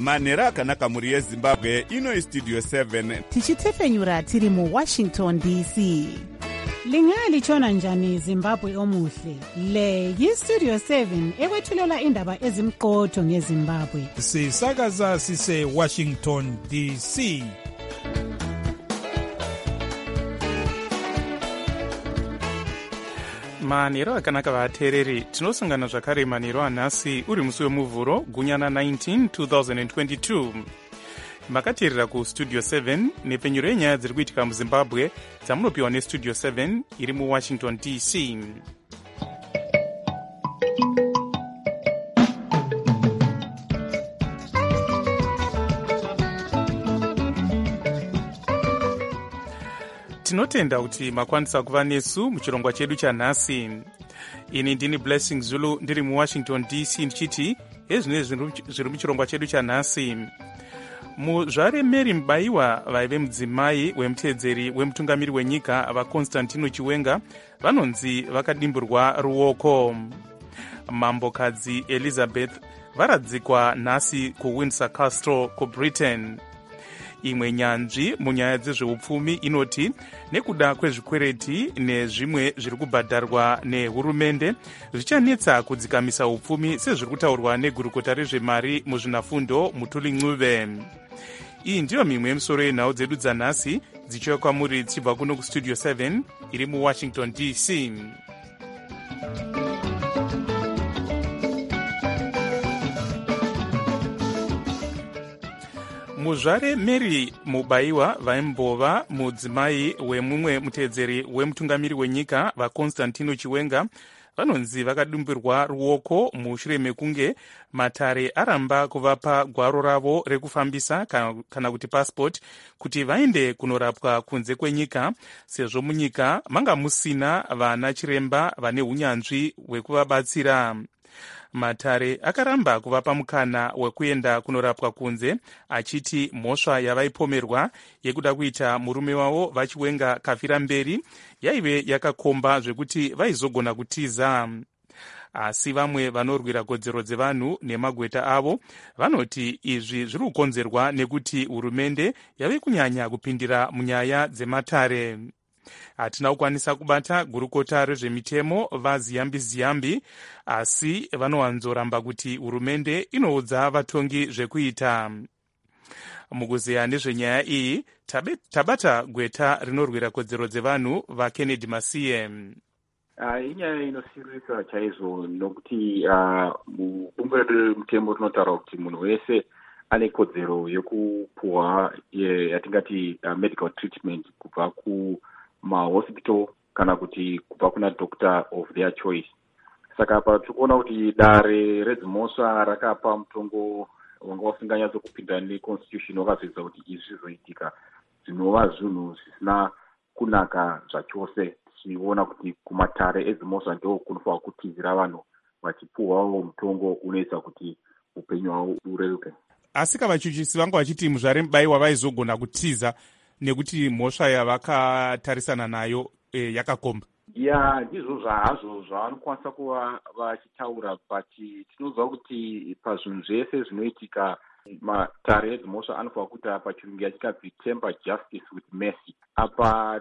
manhero akanaka mhuri yezimbabwe. Ino Studio 7 tichitefenyura tiri muWashington DC. Lingalitshona njani Zimbabwe omuhle? Le yiStudio 7 ekwethulela indaba ezimqotho ngeZimbabwe. Sisakaza sise Washington DC. manhero akanaka vateereri, tinosangana zvakare manhero anhasi uri musi wemuvhuro gunyana 19 2022. makateerera kustudio 7 nepfenyuro yenyaya dziri kuitika muzimbabwe dzamunopiwa nestudio 7 iri muwashington DC. tinotenda kuti makwanisa kuva nesu muchirongwa chedu chanhasi. ini ndini Blessing Zulu ndiri muwashington DC ndichiti ezvine zviri muchirongwa chedu chanhasi. muzvare Mary Mubaiwa vaive mudzimai wemutedzeri wemutungamiri wenyika vaConstantino Chiwenga vanonzi vakadimburwa ruoko. mambokadzi Elizabeth varadzikwa nhasi kuWindsor Castle kuBritain. imwe nyanzvi munyaya dzezveupfumi inoti nekuda kwezvikwereti nezvimwe zviri kubhadharwa nehurumende zvichanetsa kudzikamisa upfumi sezviri kutaurwa negurukota rezvemari muzvinafundo Mutuli Ncube. iyi ndiyo mimwe yemisoro yenhau dzedu dzanhasi dzichiuya kwamuri dzichibva kuno kustudio 7 iri muwashington DC. muzvare Mary Mubaiwa vaimbova mudzimai wemumwe mutedzeri wemutungamiri wenyika vaConstantino Chiwenga vanonzi vakadimburwa ruoko mushure mekunge matare aramba kuvapa gwaro ravo rekufambisa kana kuti passport kuti vaende kunorapwa kunze kwenyika sezvo munyika manga musina vana chiremba vane unyanzvi hwekuvabatsira. matare akaramba kuvapa mukana wekuenda kunorapwa kunze achiti mhosva yavaipomerwa yekuda kuita murume wavo vaChiwenga kafira mberi yaive yakakomba zvekuti vaizogona kutiza. asi vamwe vanorwira kodzero dzevanhu nemagweta avo vanoti izvi zviri kukonzerwa nekuti hurumende yave kunyanya kupindira munyaya dzematare. hatina kukwanisa kubata gurukota rezvemitemo vaZiyambi asi vanowanzoramba kuti hurumende inoudza vatongi zvekuita. mukuzeya nezvenyaya iyi tabata gweta rinorwira kodzero dzevanhu vaKennedy Masiye. inyaya inosirisa chaizvo nokuti mubungwe remutemo rinotaura kuti munhu wese ane kodzero yekupuhwa yatingati medical treatment kubva kumahospital kana kuti kubva kuna doctor of their choice. saka apa tikuona kuti dare redzimhosva rakapa mutongo wanga usinganyatsokupinda neconstitution wakazvidza kuti izvi zvizoitika zvinova zvinhu zvisina kunaka zvachose. tichiona kuti kumatare edzimhosva ndo kunofanwa kutizira vanhu vachipuhwawo mutongo unoita kuti upenyu hwavo ureruke. asi kavachuchisi vanga vachiti muzvare Mubaiwa vaizogona kutiza nekuti mhosva yavakatarisana nayo yakakomba. ndizvo zvahazvo zvavanokwanisa kuva vachitaura but tinoziva kuti pazvinhu zvese zvinoitika matare edzimhosva anofanwa kuita pachirungu yachikanzi temper justice with mercy. apa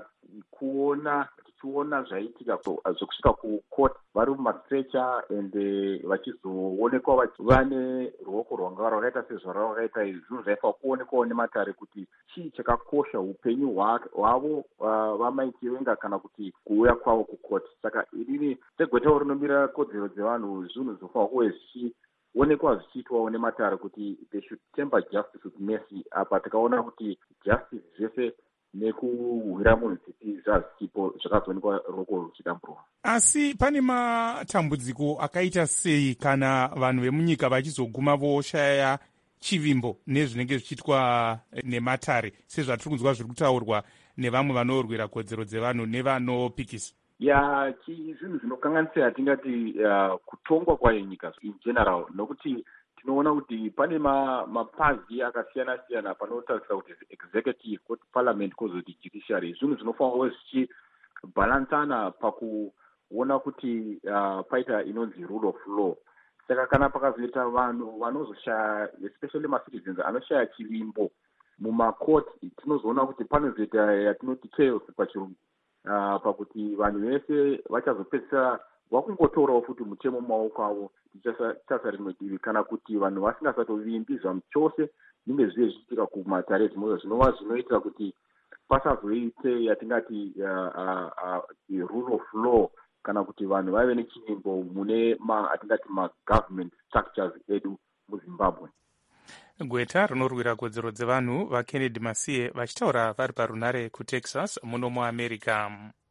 tichiona zvaitika zvekusvika kucourt vari mumastrecha ende vachizoonekwa vane ruoko rwakaita sezvarakaita izvi zvinhu zvaifanwa kuonekwawo nematare kuti chii chakakosha upenyu hwavo vamai Chiwenga kana kuti kuuya kwavo kucourt. saka inini segwetawo rinomira kodzero dzevanhu zvinhu zvofanwa kuve zvichionekwa zvichiitwawo nematare kuti they should temper justice with mercy. apa tikaona kuti justice zvese nekuhwira munhu dzipi zvazvipo zvakazoonekwa ruoko ruchidamburwa. asi pane matambudziko akaita sei kana vanhu vemunyika vachizoguma voshaya chivimbo nezvinenge zvichiitwa nematare sezvatiri kunzwa zviri kutaurwa nevamwe vanorwira kodzero dzevanhu nevanopikisa? zvinhu zvinokanganisira tingati kutongwa kwayo nyika in general, nokuti tinoona kuti pane mapazi akasiyana siyana panotarisira kuti executive kuti parliament kozoti judiciary. zvinhu zvinofanwa zvichibhalansana pakuona kuti paita inonzi rule of law. saka kana pakazoita vanhu vanozoshaya especially macitizens anoshaya chivimbo mumakoti, tinozoona kuti panozoita yatinoti chaos pachirungu, pakuti vanhu vese vachazopedzisira vakungotorawo futi mutemo mumaoko avo tichasa rimwe divi, kana kuti vanhu vasingasatovimbi zvamu chose zvinenge zvive zvichiitika kumatare edzimwe zvinova zvinoitira kuti pasazoite yatingati rule of law, kana kuti vanhu vaive nechivimbo mune atingati magovernment structures edu muZimbabwe. Gweta rinorwira kodzero dzevanhu vaKennedy Masiye vachitaura vari parunare kuTexas muno muAmerica.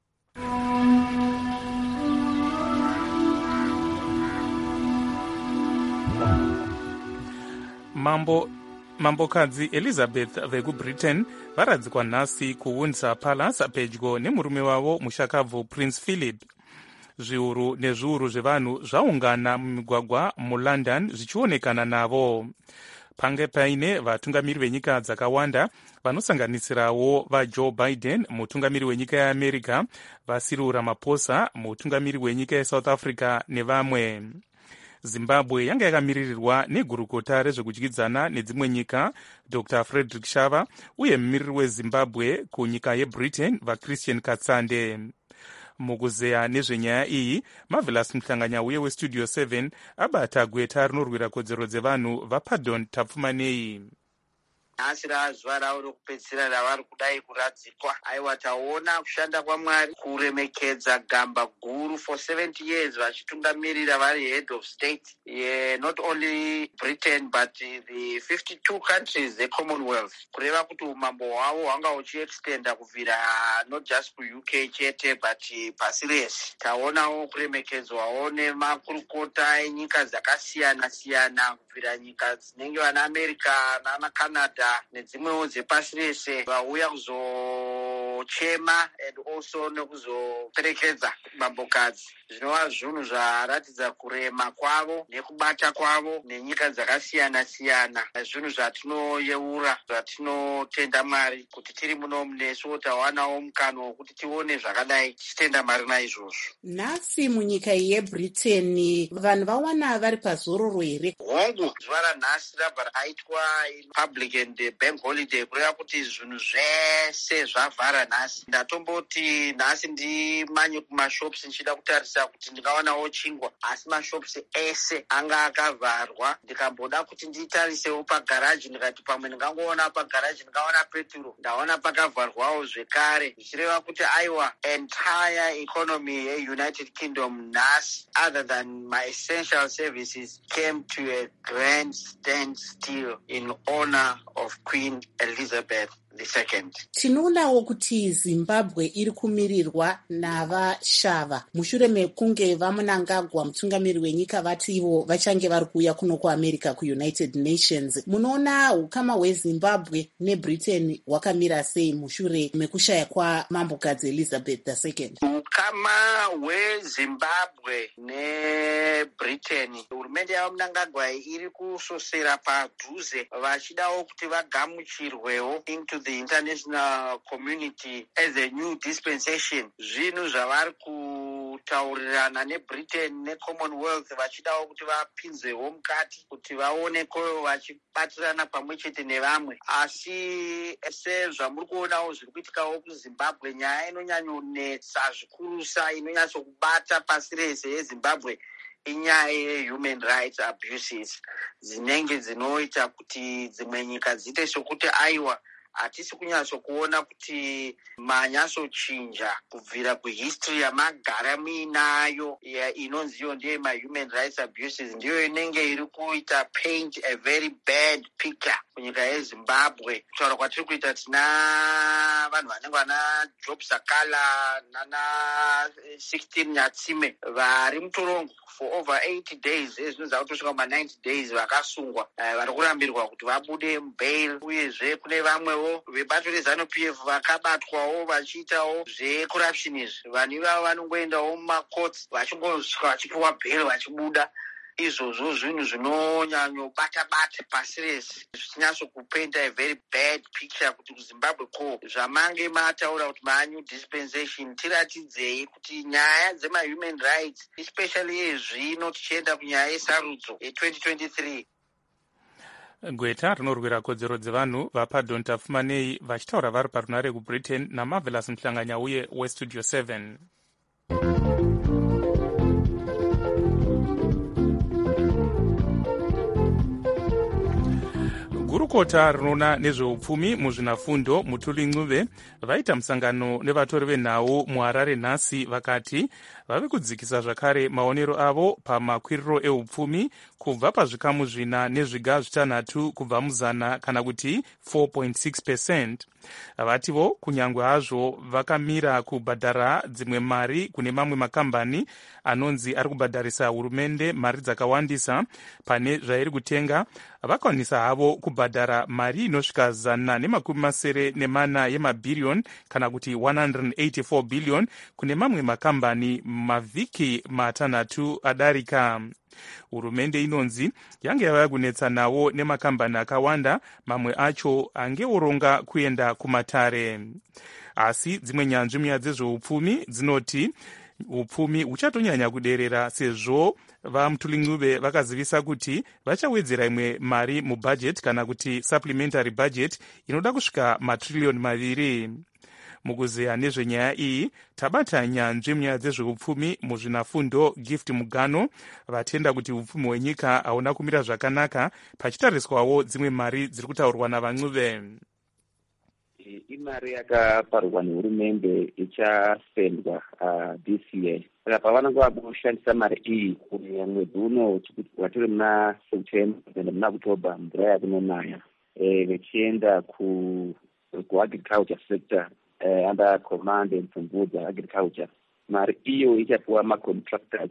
Mambokadzi Elizabeth vekuBritain varadzikwa nhasi kuWindsor Palace pedyo nemurume wavo mushakabvu Prince Philip. Zviuru nezviuru zvevanhu zvaungana mumigwagwa muLondon zvichionekana navo. Pange paine vatungamiri venyika dzakawanda vanosanganisirawo vaJoe Biden, mutungamiri wenyika yeAmerica, vaCyril Ramaphosa, mutungamiri wenyika yeSouth Africa nevamwe. Zimbabwe yanga yakamiririrwa negurukota rezvekudyidzana nedzimwe nyika Dr. Frederick Shava uye mumiriri weZimbabwe kunyika yeBritain vaChristian Katsande. Mukuzeya nezvenyaya iyi, Marvelous Muhlanganya uye weStudio 7 abata gweta rinorwira kodzero dzevanhu vaPardon Tapfumanei. Nhasi zuva ravo rokupedzisira ravari kudai kuradzikwa. Aiwa, taona kushanda kwaMwari, kuremekedza gamba guru for 70 years vachitungamirira vari head of state, not only Britain but the 52 countries the Commonwealth, kureva kuti umambo hwavo hwanga huchiextenda kubvira not just kuUK chete but pasi rese. Taonawo kuremekedzwawo nemakurukota enyika dzakasiyana siyana, kubvira nyika dzinenge vana America nana Canada nedzimwewo dzepasi rese vauya kuzochema and also nekuzoperekedza mambokadzi. Zvinova zvinhu zvaratidza kurema kwavo nekubata kwavo nenyika dzakasiyana siyana, zvinhu zvatinoyeura, zvatinotenda Mwari kuti tiri muno munesu tawanawo mukana wokuti tione zvakadai tichitenda Mwari naizvozvo. Nhasi munyika yeBritain vanhu vawana vari pazororo here? Hongu, zuva ranhasi rabva raitwa public and bank holiday, kureva kuti zvinhu zvese zvavhara nhasi. Ndatomboti nhasi ndimanye kumashops ndichida kutarisa kuti ndingawanawo chingwa, asi mashops ese anga akavharwa. Ndikamboda kuti nditarisewo pagaraji, ndikati pamwe ndingangoona pagaraji ndingaona peturo, ndaona pakavharwawo zvekare, zvichireva kuti aiwa, entire economy yeUnited Kingdom nhasi, other than my essential services, came to a grand standstill in honor of Queen Elizabeth II. Tinoonawo kuti Zimbabwe iri kumirirwa navaShava mushure mekunge vaMnangagwa mutungamiri wenyika vati ivo vachange vari kuuya kuno kuAmerica kuUnited Nations. Munoona ukama hweZimbabwe neBritain hwakamira sei mushure mekushaya kwamambokadzi Elizabeth II? Ukama hweZimbabwe neBritain, hurumende yaMnangagwa iri kusosera padhuze vachidawo kuti vagamuchirwewo into the international community as a new dispensation. Zvinhu zvavari kutaurirana neBritain neCommonwealth vachidawo kuti vapinzewo mukati kuti vaoneko vachibatirana pamwe chete nevamwe. Asi sezvamuri kuonawo zviri kuitikawo kuZimbabwe, nyaya inonyanyonetsa zvikurusa inonyatsokubata pasi rese yeZimbabwe inyaya yehuman rights abuses dzinenge dzinoita kuti dzimwe nyika dziite sokuti aiwa, hatisi kunyatsokuona kuti manyatsochinja kubvira kuhistory yamagara muinayo inonzi iyo ndiyo mahuman rights abuses, ndiyo inenge iri kuita paint a very bad picture kunyika yeZimbabwe. Kutaura kwatiri kuita tina vanhu vanenge vana Job Sakala nana 16 Nyatsime vari mutorongo for over 80 days, zvinonzi kutosvika kuma 90 days vakasungwa, vari kurambirwa kuti vabude mubail. Uyezve kune vamwewo vebato reZANU-PF vakabatwawo vachiitawo zvecorruption izvi. Vanhu ivavo vanongoendawo mumacourts vachingosvika vachipiwa bail vachibuda. izvozvo zvinhu zvinonyanyobata-bata pasi rese zvichinyatsokupenda a very bad picture kuti kuzimbabwe ko zvamange mataura kuti manew dispensation tiratidzei kuti nyaya dzemahuman rights especially ezvino tichienda kunyaya yesarudzo ye2023. Gweta rinorwira kodzero dzevanhu vaPardon Tafumanei vachitaura vari parunare kuBritain naMarvelous Mhlanganya uye weStudio 7. Gurukota rinoona nezveupfumi muzvinafundo Mutuli Ncube vaita musangano nevatori venhau muHarare nhasi vakati vave kudzikisa zvakare maonero avo pamakwiriro eupfumi kubva pazvikamu 4 nezviga 6 kubva muzana kana kuti 4.6%. Vativo kunyangwe hazvo vakamira kubhadhara dzimwe mari kune mamwe makambani anonzi ari kubhadharisa hurumende mari dzakawandisa pane zvairi kutenga, vakwanisa havo kubhadhara mari inosvika 184 yemabhiriyoni kana kuti 184 billion kune mamwe makambani mavhiki 6 adarika. Hurumende inonzi yange yava kunetsa nawo nemakambani akawanda, mamwe acho angeoronga kuenda kumatare. Asi dzimwe nyanzvi munyaya dzezveupfumi dzinoti upfumi huchatonyanya kuderera sezvo vaMutuli Ncube vakazivisa kuti vachawedzera imwe mari mubhajeti kana kuti supplementary budget inoda kusvika matririyoni 2. Mukuzeya nezvenyaya iyi tabata nyanzvi munyaya dzezveupfumi muzvinafundo Gift Mugano vatenda kuti upfumi hwenyika hauna kumira zvakanaka pachitariswawo dzimwe mari dziri kutaurwa navaNcube. Imari yakaparwa nehurumende ichasendwa this year. Saka pavanenge vakushandisa mari iyi kunyanya mwedzi uno watiri muna September kuenda muna October mvura yakunonaya vechienda kuagriculture sector under command and Pfumvudza agriculture. Mari iyo ichapuwa macontractors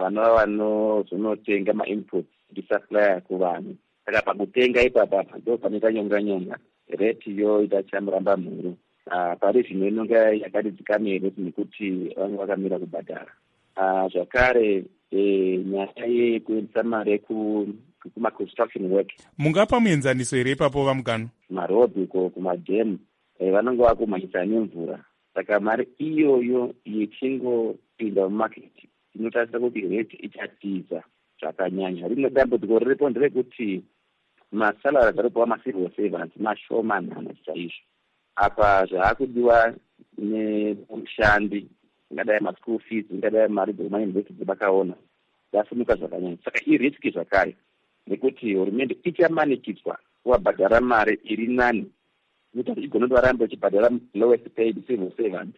vanozonotenga mainputs ndisupplier kuvanhu. Saka pakutenga ipapa ndo panoita nyonga rate iyo itachamuramba mhuru. Pari zvino inonga yakati dzikamere nekuti vanhu vakamira kubhadhara. Zvakare nyaya yekuendesa mari kuma-construction work. Mungapa muenzaniso here ipapo vaMugano? Marodhi kumadhemu vanonge vakumhanyisa nemvura. Saka mari iyoyo yechingopinda mumaketi inotarisa kuti rate ichatiza zvakanyanya. Rimwe dambudziko riripo nderekuti masalari aripowa macivil servants mashomanana chaizvo. Apa zvaakudiwa nemushandi, ingadai maschool fees, ingadai mari dzemayunivhesiti dzavakaona dzasimuka zvakanyanya. Saka iriski zvakare nekuti hurumende ichamanikidzwa kuvabhadhara mari iri nani kuti igone varamba ichibhadhara lowest paid civil servant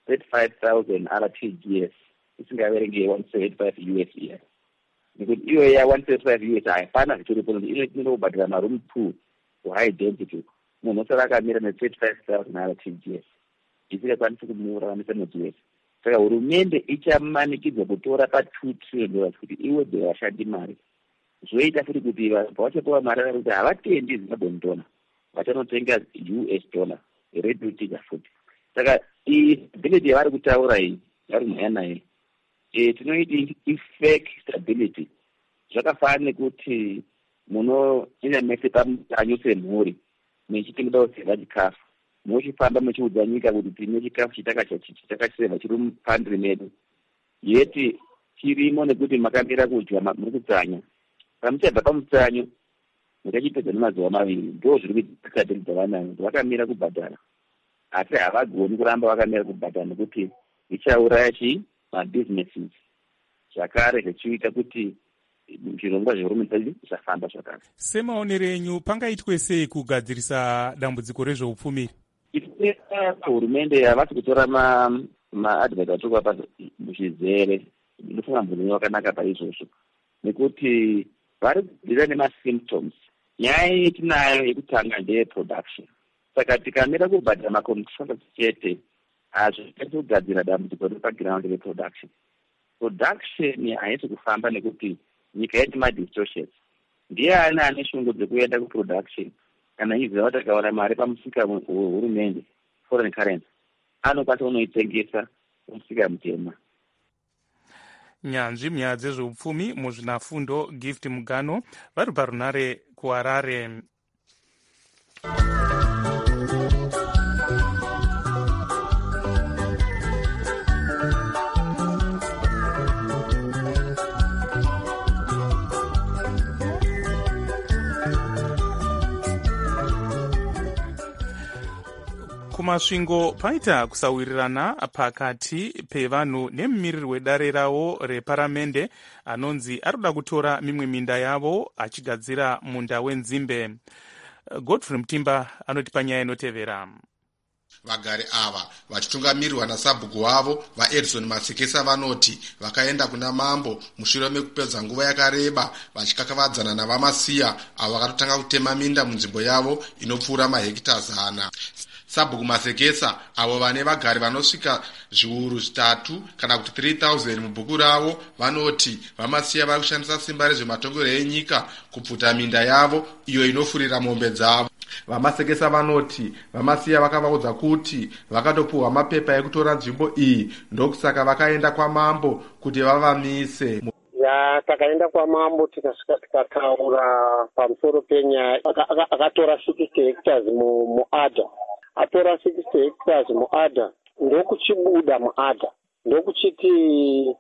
35,000 RTGS isingaverenge 175 US year. Nekuti iyo ya 175 US haifana zvichiripo inoda kubhadhara maroom 2 kuhigh density. Munhu osara akamira ne35,000 RTGS isingakwanisi kumuraramisa mwedzi wese. Saka hurumende ichamanikidzwa kutora pa$2 trillion kuti iwedze vashandi mari. Zvoita futi kuti pavachapuwa mari kuti havatendi Zimbabwean dollar, vachanotenga US dollar reducing futi. Saka stability yavari kutaura iyi vari mhaya nayo tinoiti fake stability. Zvakafanana nekuti munoenda mese pamutanyu semhuri muchitoda kuseva chikafu, muchifamba muchiudza nyika kuti tine chikafu chitakaseva chiri mupandiri medu, yeti chirimo nekuti makamira kudya muri kutsanya. Pamuchabva pamutsanyu mukachipedza nemazuva 2 ndo zviri kutadza vanayo kuti vakamira kubhadhara, asi havagoni kuramba vakamira kubhadhara nekuti ichauraya mabusinesses zvakare zvichiita kuti zvirongwa zvehurumende zvafamba zvakare. Semaonero enyu pangaitwe sei kugadzirisa dambudziko rezveupfumi? Hurumende havasi kutora maadvaita atokuva muzvizere. Ndofunga mbunyo wakanaka paizvozvo nekuti vari kudzira nemasymptoms. Nyaya yetinayo yekutanga ndeyeproduction. Saka tikamira kubhadhira macontractors chete hazvitaiti kugadzira dambudziko repaground reproduction. Production haisi kufamba nekuti nyika yedu madistortions. Ndiani ane shungu dzekuenda kuproduction kana iziva kuti akawana mari pamusika hurumende foreign currency anokwanisa kunoitengesa kumusika mutema. nyanzvi munyaya dzezveupfumi muzvinafundo Gift Mugano vari parunare kuHarare. Kumasvingo paita kusawirirana pakati pevanhu nemumiriri wedare ravo reparamende anonzi arikuda kutora mimwe minda yavo achigadzira munda wenzimbe. Godfrey Mutimba anotipa nyaya inotevera. Vagari ava vachitungamirirwa nasabhuku wavo vaEdison Masekesa vanoti vakaenda kuna mambo mushure mekupedza nguva yakareba vachikakavadzana navamasiya avo vakatotanga kutema minda munzvimbo yavo inopfuura mahekita 100. Sabhuku Masekesa avo vane vagari vanosvika zviuru 3 kana kuti 3000 mubhuku ravo vanoti vamasiya vari kushandisa simba rezvematongero enyika kupfuta minda yavo iyo inofurira mombe dzavo. Vamasekesa vanoti vamasiya vakavaudza kuti vakatopuhwa mapepa ekutora nzvimbo iyi, ndokusaka vakaenda kwamambo kuti vavamise. Takaenda kwamambo tikasvika tikataura pamusoro penyaya. Akatora 60 hectares muAdha. Atora 60 hectares muAdha ndokuchibuda muAdha ndokuchiti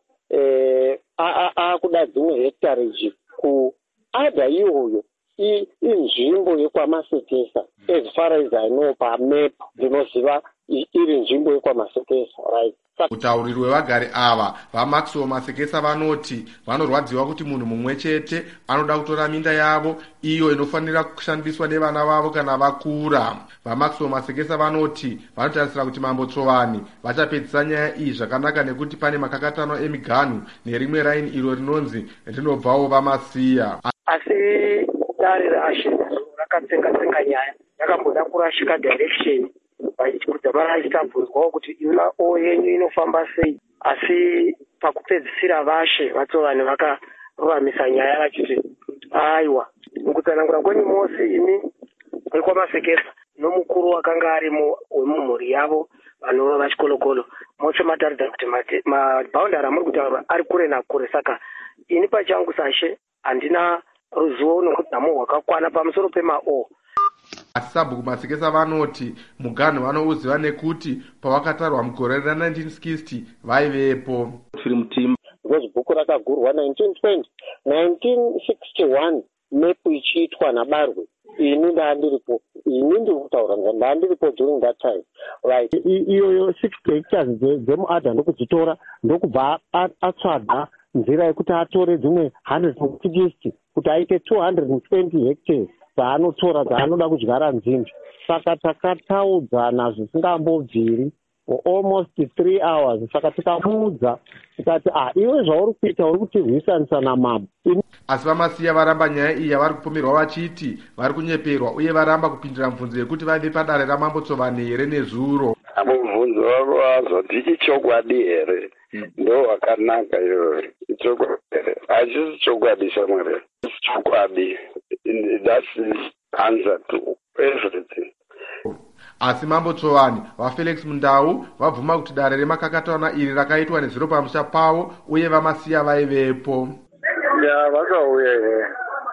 akuda dzimwe hectares kuAdha iyoyo inzvimbo yekwamasekesa. As far as I know pamap ndinoziva iri nzvimbo yekwamasekesa, right? Mutauriri wevagari ava vaMaxiwo Masekesa vanoti vanorwadziwa kuti munhu mumwe chete anoda kutora minda yavo iyo inofanira kushandiswa nevana vavo kana vakura. VaMaxiwo Masekesa vanoti vanotarisira kuti Mambo Tsovani vachapedzisa nyaya iyi zvakanaka nekuti pane makakatano emiganhu nerimwe raini iro rinonzi rinobvawo vamasiya. Asi dare raShizuru rakatsenga nyaya rakamboda kurashika direction vachikudza vachitabvunzwawo kuti iona yenyu inofamba sei, asi pakupedzisira vashe vaTsovani vakavamisa nyaya vachiti aiwa, mukutsanangura kwenyu mose imi wekwamasekesa nomukuru wakanga ari wemumhuri yavo vanova vachikolokolo mose mataridza kuti mabhaundari amuri kutaura ari kure nakure. Saka ini pachangu sashe handina ruzivo nokudzamu hwakakwana pamusoro pemao. Asi Sabhuku Masekesa vanoti muganhu vanouziva nekuti pavakatarwa mugore ra1960 vaivepo. Bhuku rakagurwa 1920 1961 mepu ichiitwa naBarwe. Ini ndandiripo, ini ndiri kutaura ndandiripo during that time, right? Iyoyo 60 hectares dzemuAdha ndokudzitora ndokubva atsvaga nzira yekuti atore dzimwe 160 kuti aite 220 hectares dzaanotora dzaanoda kudyara nzimbe. Saka takataudzana zvisingambobviri for almost 3 hours. Saka tikamuudza tikati iwe zvauri kuita uri kutirwisanisa namambo. Asi vamasiya varamba nyaya iyi yavari kupomerwa vachiti vari kunyeperwa uye varamba kupindira mubvunzo yekuti vaive padare raMambo Tsovani here nezuro. Mubvunzo wavo wazoti ichokwadi here? Ndo wakanaka iyoyo. Ichokwadi here? Hachisi chokwadi shamwari. Chokwadi. That's the answer to everything. Asi Mambo Tsovani vaFelix Mundau vabvuma kuti dare remakakatana iri rakaitwa nezuro pamusha pavo uye vamasiya vaivepo. Vakauya here.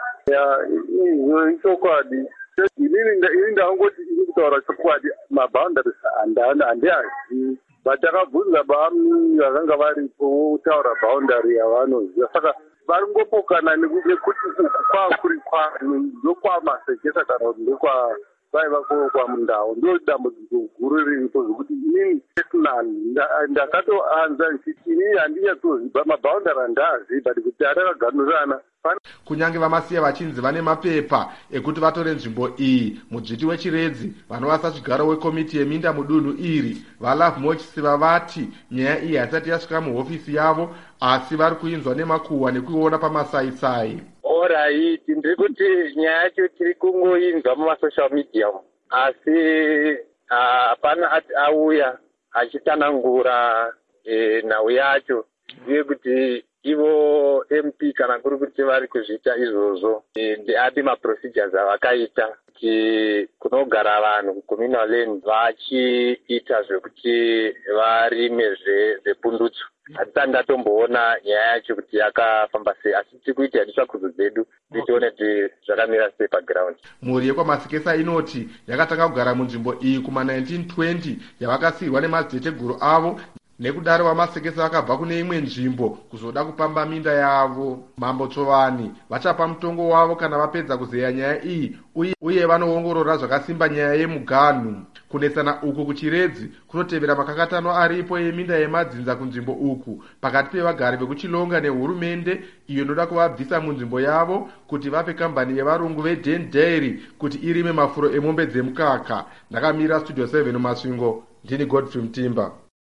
Ichokwadi. Ini ndangoti iri kutaura chokwadi, mabhaundaries handiazivi. Vatakabvunza bami vakanga varipo kutaura bhaundari yavanoziva. Saka vari ngopokana nekuti kwakuri ndokwamasekesa kana kuti vaiva kwa Mundau. Ndo dambudziko guru riripo zvokuti inini personally ndakatoanza nchiti inini handinyatsozviba mabhaundari handaazivi, but kuti atakaganhurana. Kunyange vamasiya vachinzi vane mapepa ekuti vatore nzvimbo iyi, mudzviti wechiredzi vanova sachigaro wekomiti yeminda mudunhu iri vaLove Mochisiva vati nyaya iyi haisati yasvika muhofisi yavo, asi vari kuinzwa nemakuhwa nekuiona pamasaisai. Alright, ndiri kuti nyaya yacho tiri kungoinzwa mumasocial media, asi hapana auya achitanangura nhau yacho uye kuti ivo MP kana kuri kuti vari kuzviita izvozvo ndeapi maprocedures avakaita kuti kunogara vanhu kucommunal land vachiita zvekuti varime zvepundutso. Hatita ndatomboona nyaya yacho kuti yakafamba sei, asi tiri kuita tsvakurudzo dzedu kuti tione kuti zvakamira sei paground. Mhuri yekwamasekesa inoti yakatanga kugara munzvimbo iyi kuma-1920 yavakasiyirwa nemadziteteguru avo. Nekudaro vamasekesa vakabva kune imwe nzvimbo kuzoda kupamba minda yavo. Mambo Tsovani vachapa mutongo wavo kana vapedza kuzeya nyaya iyi, uye vanoongorora zvakasimba nyaya yemuganhu. Kunesana uku kuchiredzi kunotevera makakatano aripo yeminda yemadzinza kunzvimbo uku pakati pevagari vekuchilonga nehurumende iyo inoda kuvabvisa munzvimbo yavo kuti vape kambani yevarungu veDen Dairy kuti irime mafuro emombe dzemukaka. Ndakamira Studio 7 mumasvingo, ndini Godfrey Mtimba.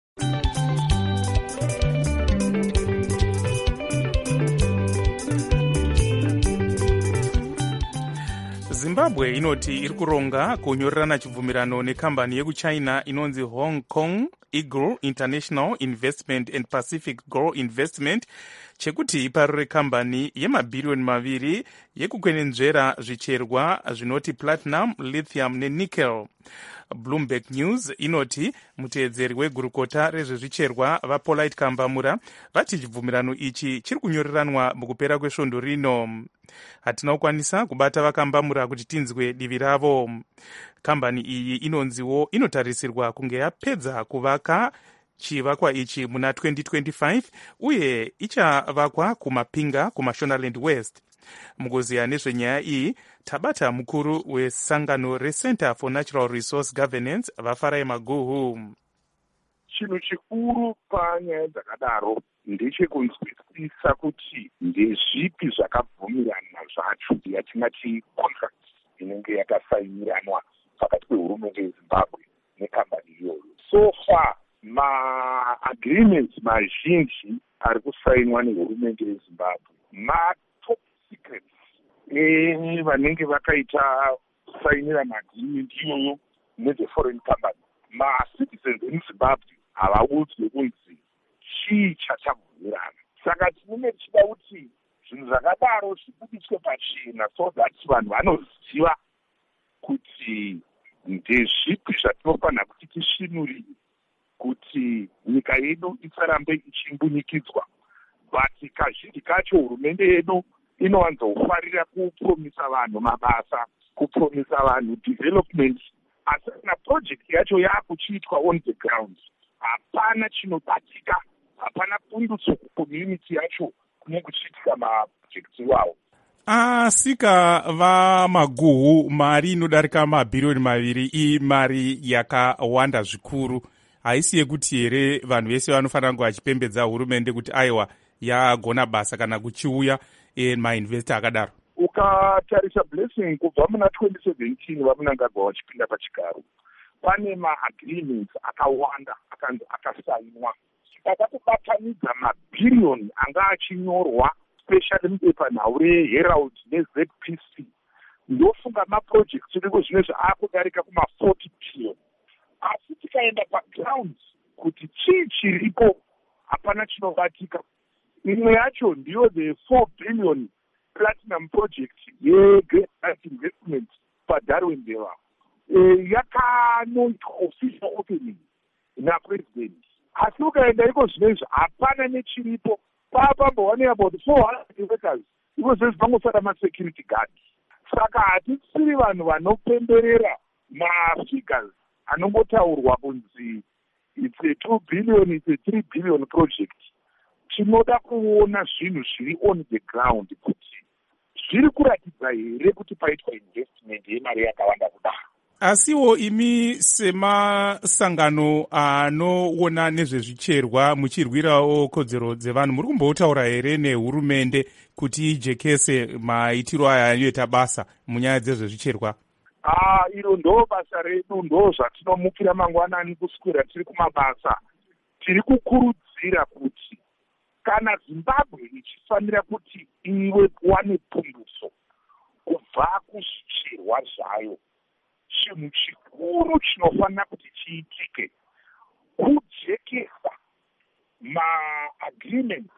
Zimbabwe inoti iri kuronga kunyorerana chibvumirano nekambani yekuchina inonzi Hong Kong Eagle International Investment and Pacific Gold Investment chekuti iparure kambani yemabhiriyoni 2 yekukwenenzvera zvicherwa zvinoti platinum, lithium nenickel. Bloomberg News inoti muteedzeri wegurukota rezvezvicherwa vaPolite Kambamura vati chibvumirano ichi chiri kunyoreranwa mukupera kwesvondo rino. Hatina kukwanisa kubata vakambamura kuti tinzwe divi ravo. Kambani iyi inonziwo inotarisirwa kunge yapedza kuvaka chivakwa ichi muna 2025 uye ichavakwa kuMapinga kuMashonaland West. Mukuziya nezvenyaya iyi tabata mukuru wesangano reCenter for Natural Resource Governance Vafarai Maguhu. Chinhu chikuru panyaya dzakadaro ndechekunzwisisa kuti ndezvipi zvakabvumirana zvacho yatingati contract inenge yakasainiranwa pakati pehurumende yeZimbabwe nekambani iyoyo. So far ma-agreements mazhinji ari kusainwa nehurumende yeZimbabwe ma-top secrets. Vanenge vakaita kusainira ma-agreement iyoyo neze-foreign company, ma-citizens emuZimbabwe havaudzwe kunzi chii chachabvumirana. Saka tinenge tichida kuti zvinhu zvakadaro zvibudiswe pachena so that vanhu vanoziva kuti ndezvipi zvatinofanira kuti tisvinurire kuti nyika yedu isarambe ichimbunyikidzwa. But kazhinji kacho hurumende yedu inowanzofarira kupromisa vanhu mabasa, kupromisa vanhu development, asi kana project yacho yakuchiitwa on the ground hapana chinobatika, hapana pundutso kucommunity yacho kune kuchiitika maprojects iwawo. Asika vaMaguhu, mari inodarika mabhiriyoni 2 imari yakawanda zvikuru. Haisi yekuti here vanhu vese vanofanira kunge vachipembedza hurumende kuti aiwa yagona basa kana kuchiuya mainvesta akadaro. Ukatarisa Blessing kubva muna 2017 vaMnangagwa vachipinda pachigaro, pane ma-agreements akawanda akanzi akasainwa akakubatanidza mabhiriyoni anga achinyorwa especially mubepanhau reHerald neZPC. Ndofunga maprojects iriko zvinezvi akudarika kuma-40 billion. Asi tikaenda paground kuti chii chiripo hapana chinobatika. Imwe yacho ndiyo the 4 billion platinum project yeGreat Earth Investment paDarwin Deva. Yakanoitwa official opening napresident. Asi ukaenda iko zvinezvi hapana nechiripo. Papambowane about 400 workers iko zvezvi pangosara ma-security guard. Saka hatisiri vanhu vanopemberera ma-figures anongotaurwa kunzi it's a 2 billion, it's a 3 billion project. Tinoda kuona zvinhu zviri on the ground kuti zviri kuratidza here kuti paitwa investment yemari yakawanda kudaro. Asiwo imi semasangano anoona nezvezvicherwa muchirwirawo kodzero dzevanhu, muri kumbotaura here nehurumende kuti ijekese maitiro aya anoita basa munyaya dzezvezvicherwa? Iro ndo basa redu, ndo zvatinomukira mangwanani kuswera tiri kumabasa. Tiri kukurudzira kuti kana Zimbabwe ichifanira kuti iwe wane pundutso kubva kuzvicherwa zvayo, chinhu chikuru chinofanira kuti chiitike kujekesa ma-agreements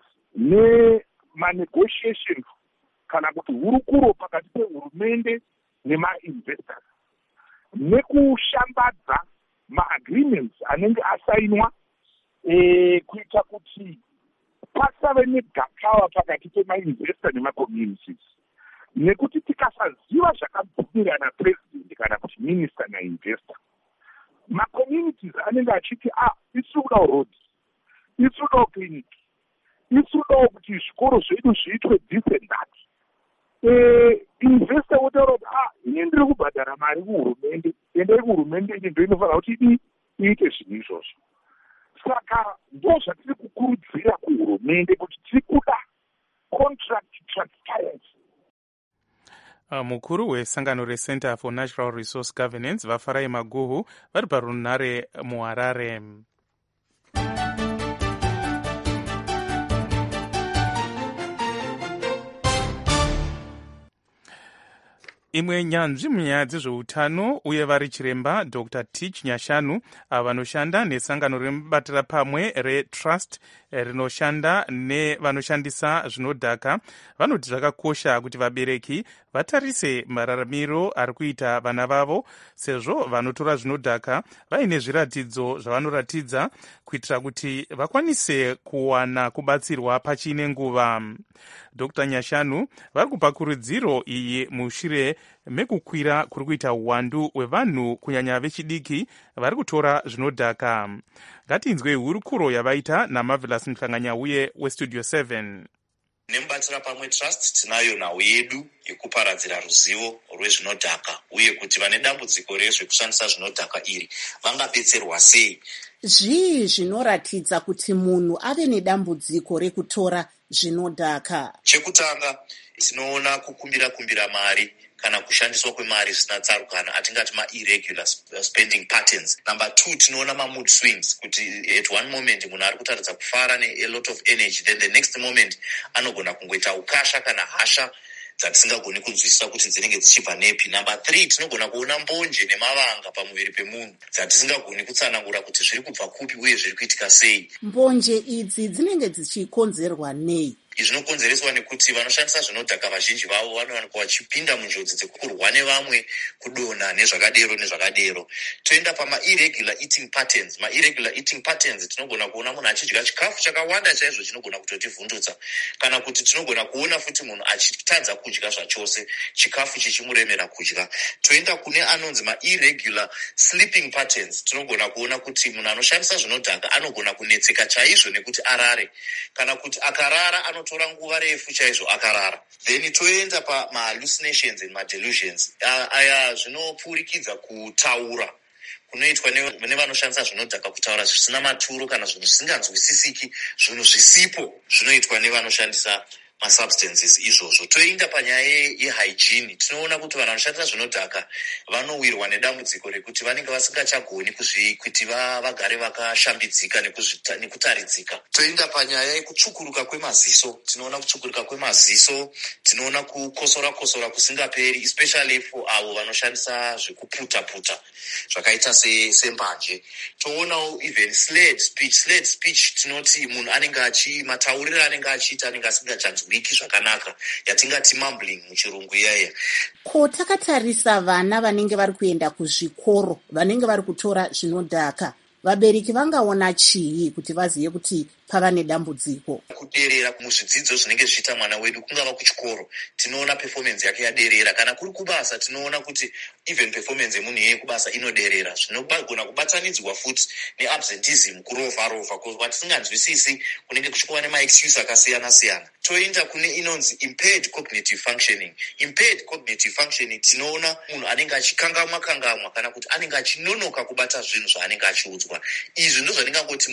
nema-negotiations kana kuti hurukuro pakati pehurumende nema-investors, nekushambadza ma-agreements anenge asainwa kuita kuti pasave negakava pakati pemainvesta nemacommunities, nekuti tikasaziva zvakabvumirana president kana kuti minister nainvesta, macommunities anenge achiti isi kudawo roads, isi kudawo clinic, isi kudawo kuti zvikoro zvedu zviitwe this and that. Investor wotaura kuti ini ndiri kubhadhara mari kuhurumende, endai kuhurumende ine ndo inofanira kuti iite zvinhu izvozvo. Saka ndo zvatiri kukurudzira kuhurumende kuti tiri kuda contract transparency. Mukuru wesangano reCenter for Natural Resource Governance Vafarai Maguhu vari parunhare muHarare. Imwe nyanzvi munyaya dzezveutano uye vari chiremba Dr. Tich Nyashanu vanoshanda nesangano rinobatira pamwe reTrust rinoshanda nevanoshandisa zvinodhaka vanoti zvakakosha kuti vabereki vatarise mararamiro ari kuita vana vavo sezvo vanotora zvinodhaka vaine zviratidzo zvavanoratidza kuitira kuti vakwanise kuwana kubatsirwa pachine nguva. Dr. Nyashanu vari kupa kurudziro iyi mushure mekukwira kuri kuita uwandu hwevanhu kunyanya vechidiki vari kutora zvinodhaka. Ngatinzwe hurukuro yavaita naMarvelous Mhlanganyauye weStudio 7. Nemubatira pamwe Trust tinayo nhau yedu yekuparadzira ruzivo rwezvinodhaka uye kuti vane dambudziko rezvekushandisa zvinodhaka iri vangabetserwa sei. Zvii zvinoratidza kuti munhu ave nedambudziko rekutora zvinodhaka? Chekutanga tinoona kukumbira mari kana kushandiswa kwemari zvisina tsarukana, atingati ma-irregular spending patterns. Number 2, tinoona ma-mood swings, kuti at one moment munhu ari kutaridza kufara ne a lot of energy, then the next moment anogona kungoita ukasha kana hasha dzatisingagoni kunzwisisa kuti dzinenge dzichibva nepi. Number 3, tinogona kuona mbonje nemavanga pamuviri pemunhu dzatisingagoni kutsanangura kuti zviri kubva kupi uye zviri kuitika sei. Mbonje idzi dzinenge dzichikonzerwa nei? Izvi zvinokonzereswa nekuti vanoshandisa zvinodhaka vazhinji vavo vanowanikwa vachipinda munjodzi dzekurwa nevamwe, kudonha nezvakadero. Toenda pama-irregular eating patterns. Ma-irregular eating patterns tinogona kuona munhu achidya chikafu chakawanda chaizvo chinogona kutotivhundutsa, kana kuti tinogona kuona futi munhu achitadza kudya zvachose, chikafu chichimuremera kudya. Toenda kune anonzi ma-irregular sleeping patterns. Tinogona kuona kuti munhu anoshandisa zvinodhaka anogona kunetseka chaizvo nekuti arare, kana kuti akarara anotora nguva refu chaizvo akarara. Then toenda pama-hallucinations and ma-delusions. Aya zvinopurikidza kutaura kunoitwa nevanoshandisa zvinodhaka, kutaura zvisina maturo kana zvinhu zvisinganzwisisiki, zvinhu zvisipo zvinoitwa nevanoshandisa masubstances izvozvo. Toenda panyaya yehygiene. Tinoona kuti vanhu vanoshandisa zvinodhaka vanowirwa nedambudziko rekuti vanenge vasingachagoni kuti vagare vakashambidzika nekutaridzika. Toenda panyaya yekutsvukuruka kwemaziso. Tinoona kutsvukuruka kwemaziso, tinoona kukosora kusingaperi, especially for avo vanoshandisa zvekuputa zvakaita sembanje. Toonawo even slurred speech. Tinoti munhu anenge matauriro anenge achiita anenge asingachanzwi zvakanaka, yatingati mumbling muchirungu iyaya. Ko takatarisa vana vanenge vari kuenda kuzvikoro, vanenge vari kutora zvinodhaka, vabereki vangaona chii kuti vazive kuti pava nedambudziko? Kuderera muzvidzidzo zvinenge zvichiita mwana wedu, kungava kuchikoro tinoona performance yake yaderera, kana kuri kubasa tinoona kuti even performance yemunhu yekubasa inoderera. Zvinogona kubatanidzwa futi neabsentism, kurova kwatisinganzwisisi kunenge kuchikuva nemaexcuse akasiyana-siyana. Toenda kune inonzi impaired cognitive functioning. Impaired cognitive functioning tinoona munhu anenge achikangamwa kana kuti anenge achinonoka kubata zvinhu zvaanenge achiudzwa. Izvi ndo zvandingangoti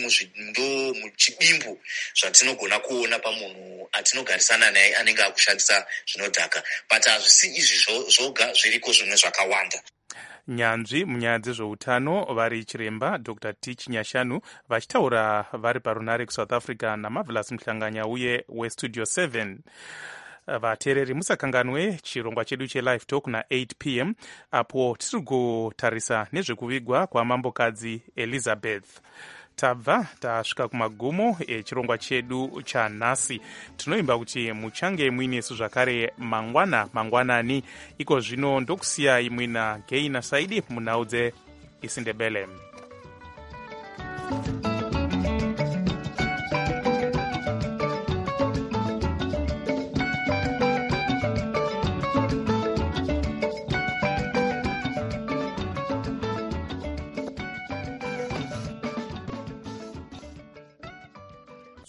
muchidimbu zvatinogona kuona pamunhu atinogarisana naye anenge akushandisa zvinodhaka, but hazvisi izvi zvoga, zviriko zvimwe zvakawanda. Nyanzvi munyaya dzezveutano vari chiremba Dr. Tich Nyashanu vachitaura vari parunare kuSouth Africa naMarvelous Mhlanganyauye weStudio 7. Vateereri musakanganwe chirongwa chedu cheLive Talk na8 p.m. apo tiri kutarisa nezvekuvigwa kwamambokadzi Elizabeth. Tabva tasvika kumagumo echirongwa chedu chanhasi. Tinoimba kuti muchange muinesu zvakare mangwanani. Iko zvino ndokusiyai mwina Geina Saidi munhau dzeIsindebele.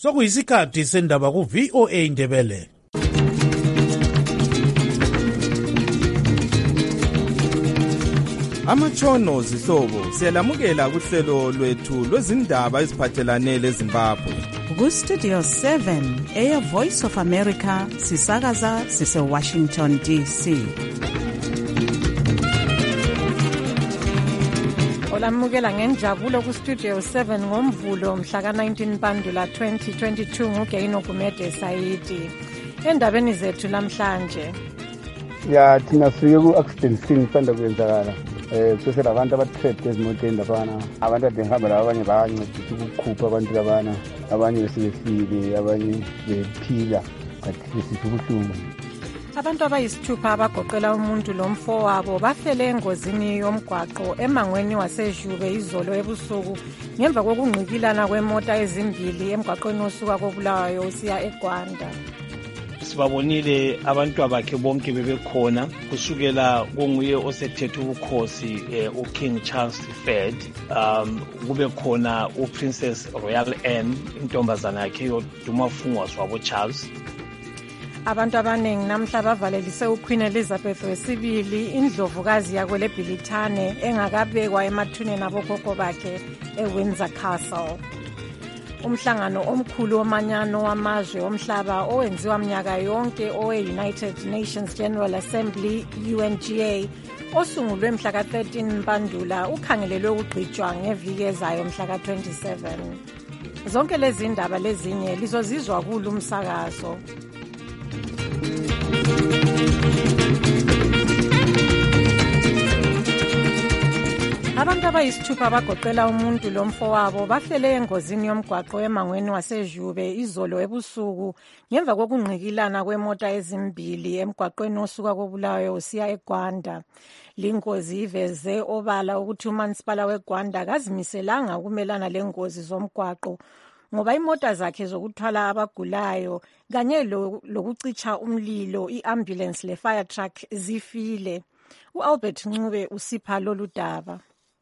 sokuyisikhathi sendaba ku-VOA Indebele. Amatshono zihlobo siyalamukela kuhlelo lwethu lwezindaba eziphathelane leZimbabwe. Ku-Studio 7 Air Voice of America sisakaza sise-Washington DC. Olamukela ngenjabulo ku-Studio 7 ngomvulo mhla ka-19 Mpandula 2022 nguGaino Gumede Sayidi. Endabeni zethu lamhlanje. Ya thina sifike ku-accident scene sanda kwenzakala. Kusese labantu abatrapped ezimoteni laphana. Abantu abengihamba laba abanye bayancedisa ukukhupha abantu labana. Abanye besebefile, abanye bephila. But besizwa ubuhlungu. Abantu abayisithupha abagoqela umuntu lomfowabo bafele engozini yomgwaqo emangweni wasejube izolo ebusuku ngemva kokungqikilana kwemota ezimbili emgwaqweni osuka koBulawayo usiya eGwanda. Sibabonile abantu abakhe bonke bebekhona kusukela konguye osethethe ubukhosi uKing Charles III, kube khona uPrincess Royal Anne intombazana yakhe yoduma fungwa swabo Charles. Abantu abaningi namhla bavalelise uQueen Elizabeth II indlovukazi yakwele Bhilithane engakabekwa emathuneni abogogo bakhe eWindsor Castle. Umhlangano omkhulu womanyano wamazwe omhlaba owenziwa mnyaka yonke owe-United Nations General Assembly UNGA osungulwe mhla ka-13 Mpandula ukhangelelwe ukugqitshwa ngeviki ezayo mhla ka-27. Zonke lezi ndaba lezinye lizozizwa kulo umsakazo. Abantu abayisithupha bagoqela umuntu lomfowabo bafele engozini yomgwaqo emangweni wasejube izolo ebusuku ngemva kokungqikilana kwemota ezimbili emgwaqweni osuka koBulawayo usiya eGwanda. Lingozi iveze obala ukuthi uMansipala weGwanda kazimiselanga ukumelana lengozi zomgwaqo ngoba imota zakhe zokuthwala abagulayo kanye lokucitsha umlilo iambulance le-fire truck zifile. U-Albert Ncube usipha lolu daba.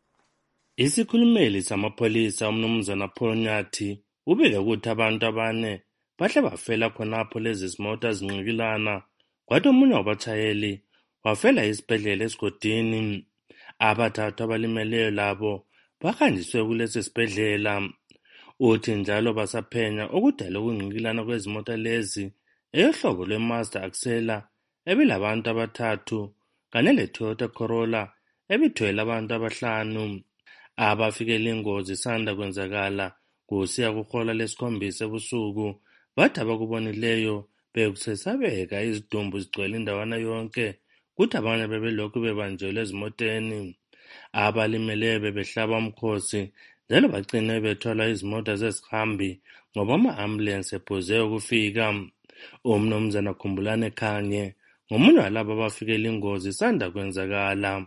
Isikhulumeli samapholisa umnumzana Paul Nyathi ubike ukuthi abantu abane bahle bafela khonapho lezi zimota zinqikilana kwathi omunye wabatshayeli wafela esibhedlela esigodini. Abathathu abalimeleyo labo bahanjiswe kulesi sibhedlela. Uthi njalo basaphenya okudala ukungqikilana kwezimota lezi eyohlobo lweMazda Axela ebilabantu abathathu kanye leToyota Corolla ebithwele abantu abahlanu. Abafikele ingozi sanda kwenzakala kusiya kuhola lesikhombisa ebusuku bathi abakubonileyo bekusesabeka izidumbu zigcwele indawana yonke kuthi abanye bebelokhu bebanjelwe ezimoteni. Abalimeleyo bebehlaba umkhosi njalo bagcine bethwala izimota zesihambi ngoba ama-ambulance ephuze ukufika. Umnumzana Khumbulane Khanye ngomunye walabo abafikele ingozi sanda kwenzakala.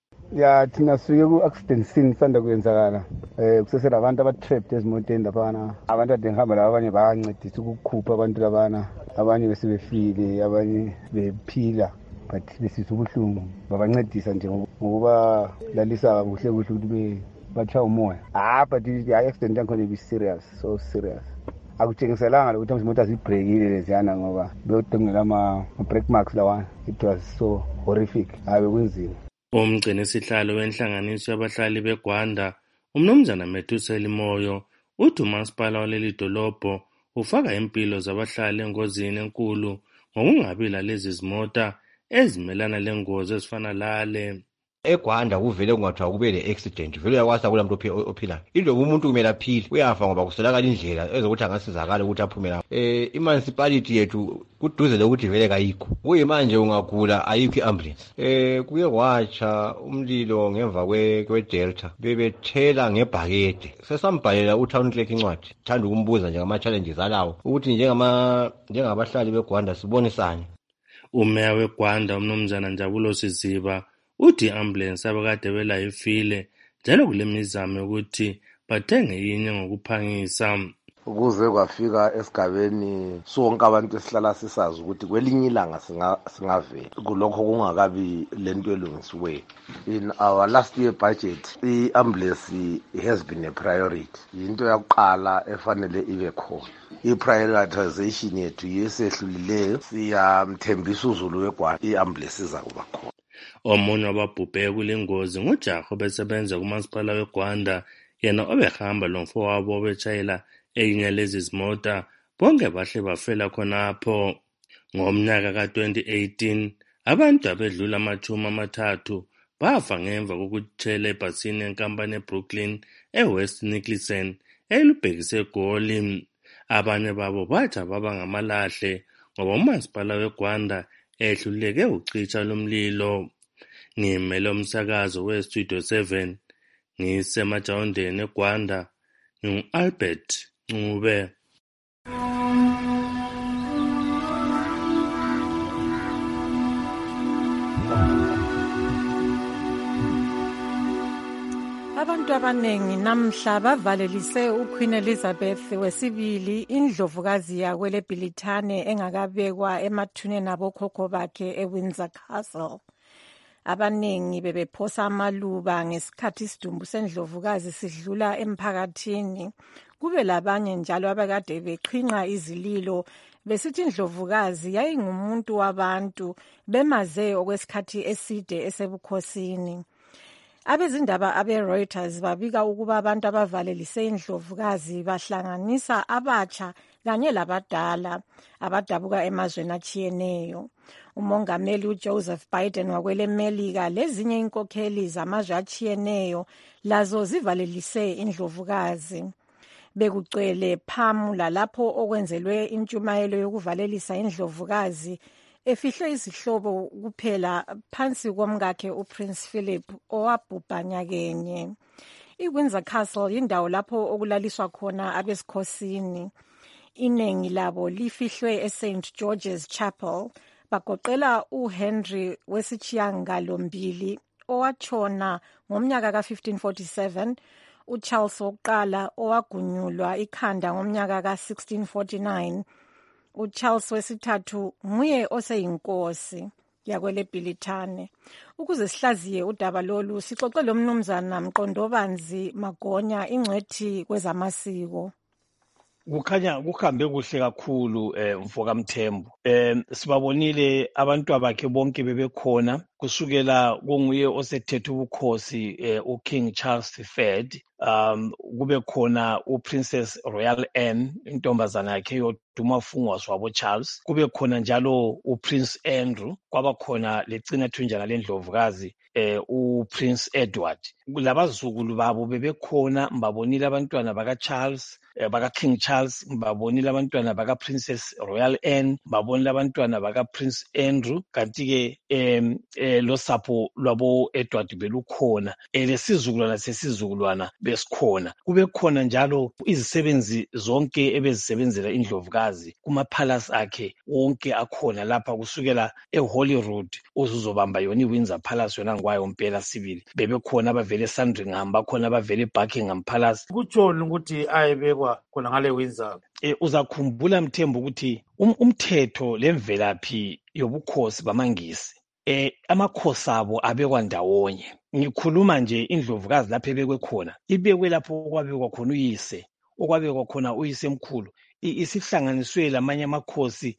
Ya thina sifike ku-accident scene sanda kwenzakala. Kusese labantu abatrapped ezimoteni laphana. Abantu abengihamba laba abanye bayancedisa ukukhupha abantu labana. Abanye besebefile, abanye bephila. But besizwa ubuhlungu babancedisa nje ngokuba lalisa kuhle ukuthi batshaya umoya. But i-accident yakhona ibi-serious, so serious. Akutshengiselanga ukuthi izimota zibrekile leziyana ngoba bekudingela ama-brake marks lawana. It was so horrific. Bekunzima. Umgcini sihlalo wenhlanganiso yabahlali beGwanda umnumzana Methusela Moyo uthi umasipala waleli dolobho ufaka impilo zabahlali engozini enkulu ngokungabi lalezi zimota ezimelana lengozi ezifana lale. eGwanda kuvele kungathiwa kube le-accident vele uyakwasa kula muntu ophilayo iloba umuntu kumele aphile uyafa ngoba kusolakala indlela ezokuthi angasizakala ukuthi aphume lapho. I-municipality yethu kuduze lokuthi vele kayikho kuyimanje ungagula ayikho i-ambulance. Kuye kwatsha umlilo ngemva kwe-Delta bebethela ngebhakede sesambhalela uTown Clerk incwadi thanda ukumbuza nje ngama-challenges alawo ukuthi njengabahlali beGwanda sibonisane. Umeya weGwanda umnumzana Njabulo Siziba uthi i-ambulance abakade belayifile njalo kule mizamo yokuthi bathenge inye ngokuphangisa. ukuze kwafika esigabeni sonke abantu esihlala sisazi ukuthi kwelinye ilanga singavela kulokho kungakabi lento elungisiweyo. In our last year budget, i-ambulance has been a priority. Into yakuqala efanele ibe khona. I-prioritization yethu yesehlulileyo siyamthembisa uZulu weGwanda i-ambulance izakuba khona. Omunye wababhubhe kule ngozi ngujaha obesebenza kumasipala weGwanda, yena obehamba lo mfowabo obetshayela enye lezi zimota, bonke bahle bafela khonapho. Ngomnyaka ka-2018 abantu abedlula 30 bafa ngemva kokutshela ebhasini yenkampani eBrooklyn eWest Nicholson elubhekise eGoli. Abanye babo bathi baba ngamalahle ngoba umasipala weGwanda ehluleke ucisha lomlilo. Ngimele umsakazo weStudio 7 ngisemajawundeni eGwanda, ngingu-Albert Ncube. Abantu abanengi namhla bavalelise uQueen Elizabeth wesibili, indlovukazi yakwele Bhilithane engakabekwa emathuneni abokhokho bakhe eWindsor Castle. Abanengi bebephosa amaluba ngesikhathi isidumbu sendlovukazi sidlula emphakathini. Kube labanye njalo abakade beqhinqa izililo besithi indlovukazi yayingumuntu wabantu, bemaze okwesikhathi eside esebukhosini. Abezindaba abe-Reuters babika ukuba abantu abavalelise indlovukazi bahlanganisa abatsha kanye labadala abadabuka emazweni atshiyeneyo. Umongameli uJoseph Biden wakwele Melika lezinye inkokheli zamazwe atshiyeneyo lazo zivalelise indlovukazi. Bekucwele phamula lapho okwenzelwe intshumayelo yokuvalelisa indlovukazi efihlwe izihlobo kuphela phansi komkakhe uPrince Philip owabhubha nyakenye. IWindsor Castle yindawo lapho okulaliswa khona abesikhosini. Iningi labo lifihlwe eSt George's Chapel, bagoqela uHenry wesitshiyangalombili owatshona ngomnyaka ka-1547, uCharles wokuqala owagunyulwa ikhanda ngomnyaka ka-1649, uCharles wesithathu nguye oseyinkosi yakwele Bhilithane. Ukuze sihlaziye udaba lolu sixoxe lo mnumzana Mqondobanzi Magonya, ingcwethi kwezamasiko. Kukhanya kuhambe kuhle kakhulu mfoka Mthembu. Sibabonile abantu bakhe bonke bebekhona kusukela konguye osethethe ubukhosi uKing Charles III, kube khona uPrincess Royal Anne intombazana yakhe yoduma fungwas wabo Charles, kube khona njalo uPrince Andrew, kwaba khona lecina thunjana lendlovukazi uPrince Edward. Labazukulu babo bebekhona, mbabonile abantwana baka Charles, baka King Charles, mbabonile abantwana baka Princess Royal Anne, mbabonile abantwana baka Prince Andrew, kanti ke losapho lwabo Edward belukhona, lesizukulwana sesizukulwana besikhona. Kube khona njalo izisebenzi zonke ebezisebenzela indlovukazi kumaphalasi akhe wonke akhona lapha, kusukela eHolyrood uzuzobamba yona iWindsor Palace yona ngwayo mpela sibili. Bebekhona abavele eSandringham, bakhona abavele eBuckingham Palace. Kutshoni ukuthi ayebekwa khona ngale Windsor? Uzakhumbula Mthembu ukuthi umthetho lemvelaphi yobukhosi bamaNgisi, amakhosi abo abekwa ndawonye. Ngikhuluma nje indlovukazi lapho ebekwe khona, ibekwe lapho okwabekwa khona uyise, okwabekwa khona uyise mkhulu, isihlanganiswe lamanye amakhosi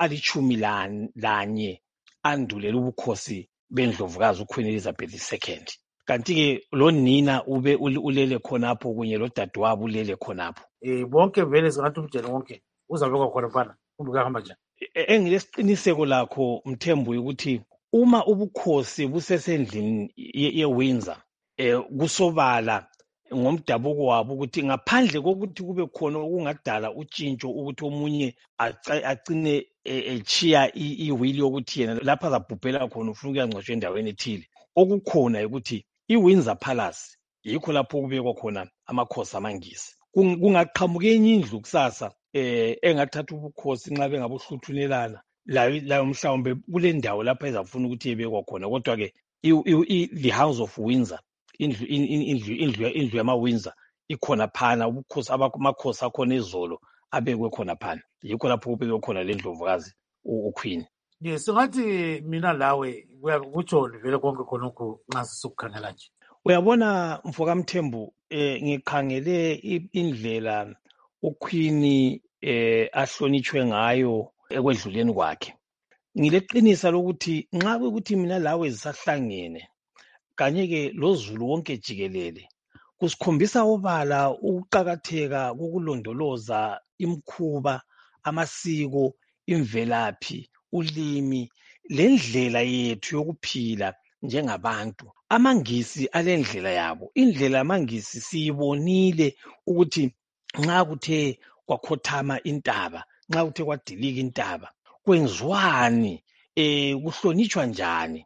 ali-11 andulela ubukhosi bendlovukazi uQueen Elizabeth II. Kanti-ke lo nina ube ulele khonapho kunye lodadewabo ulele khonapho. Bonke vele singathi umjeni wonke uzabekwa khona mfana, kumbe kuyahamba njani? Engilesiqiniseko lakho Mthembu ukuthi uma ubukhosi busesendlini yeWindsor, kusobala ngomdabuko wabo ukuthi ngaphandle kokuthi kube khona okungadala utshintsho ukuthi omunye agcine echiya iwili yokuthi yena lapha azabhubhela khona ufuna ukuyangcwatshwa endaweni ethile, okukhona ukuthi iWindsor Palace yikho lapho kubekwa khona amakhosi amaNgisi. Kungaqhamuka enye indlu kusasa engathatha ubukhosi nxa bengabuhluthunelana layo mhlawumbe kule ndawo lapha ezafuna ukuthi yebekwa khona. Kodwa-ke the House of Windsor, indlu yama-Windsor ikhona phana amakhosi akhona izolo abekwe khona phana. Yikho lapho kubekwe khona le ndlovukazi uQueen. Yes, singathi mina lawe kutsho vele konke khonokho nxa sisukukhangela nje. Uyabona Mfokamthembu, ngikhangele indlela uQueen ahlonitshwe ngayo ekwedluleni kwakhe. Ngileqinisa lokuthi nxa kuyikuthi mina lawe zisahlangene kanye ke lozulu wonke jikelele, kusikhombisa obala ukuqakatheka kokulondoloza imkhuba, amasiko, imvelaphi, ulimi, lendlela yethu yokuphila njengabantu. AmaNgisi alendlela yabo. Indlela yamaNgisi siyibonile ukuthi nxa kuthe kwakhothama intaba, nxa kuthe kwadilika intaba, kwenziwani, kuhlonitshwa njani.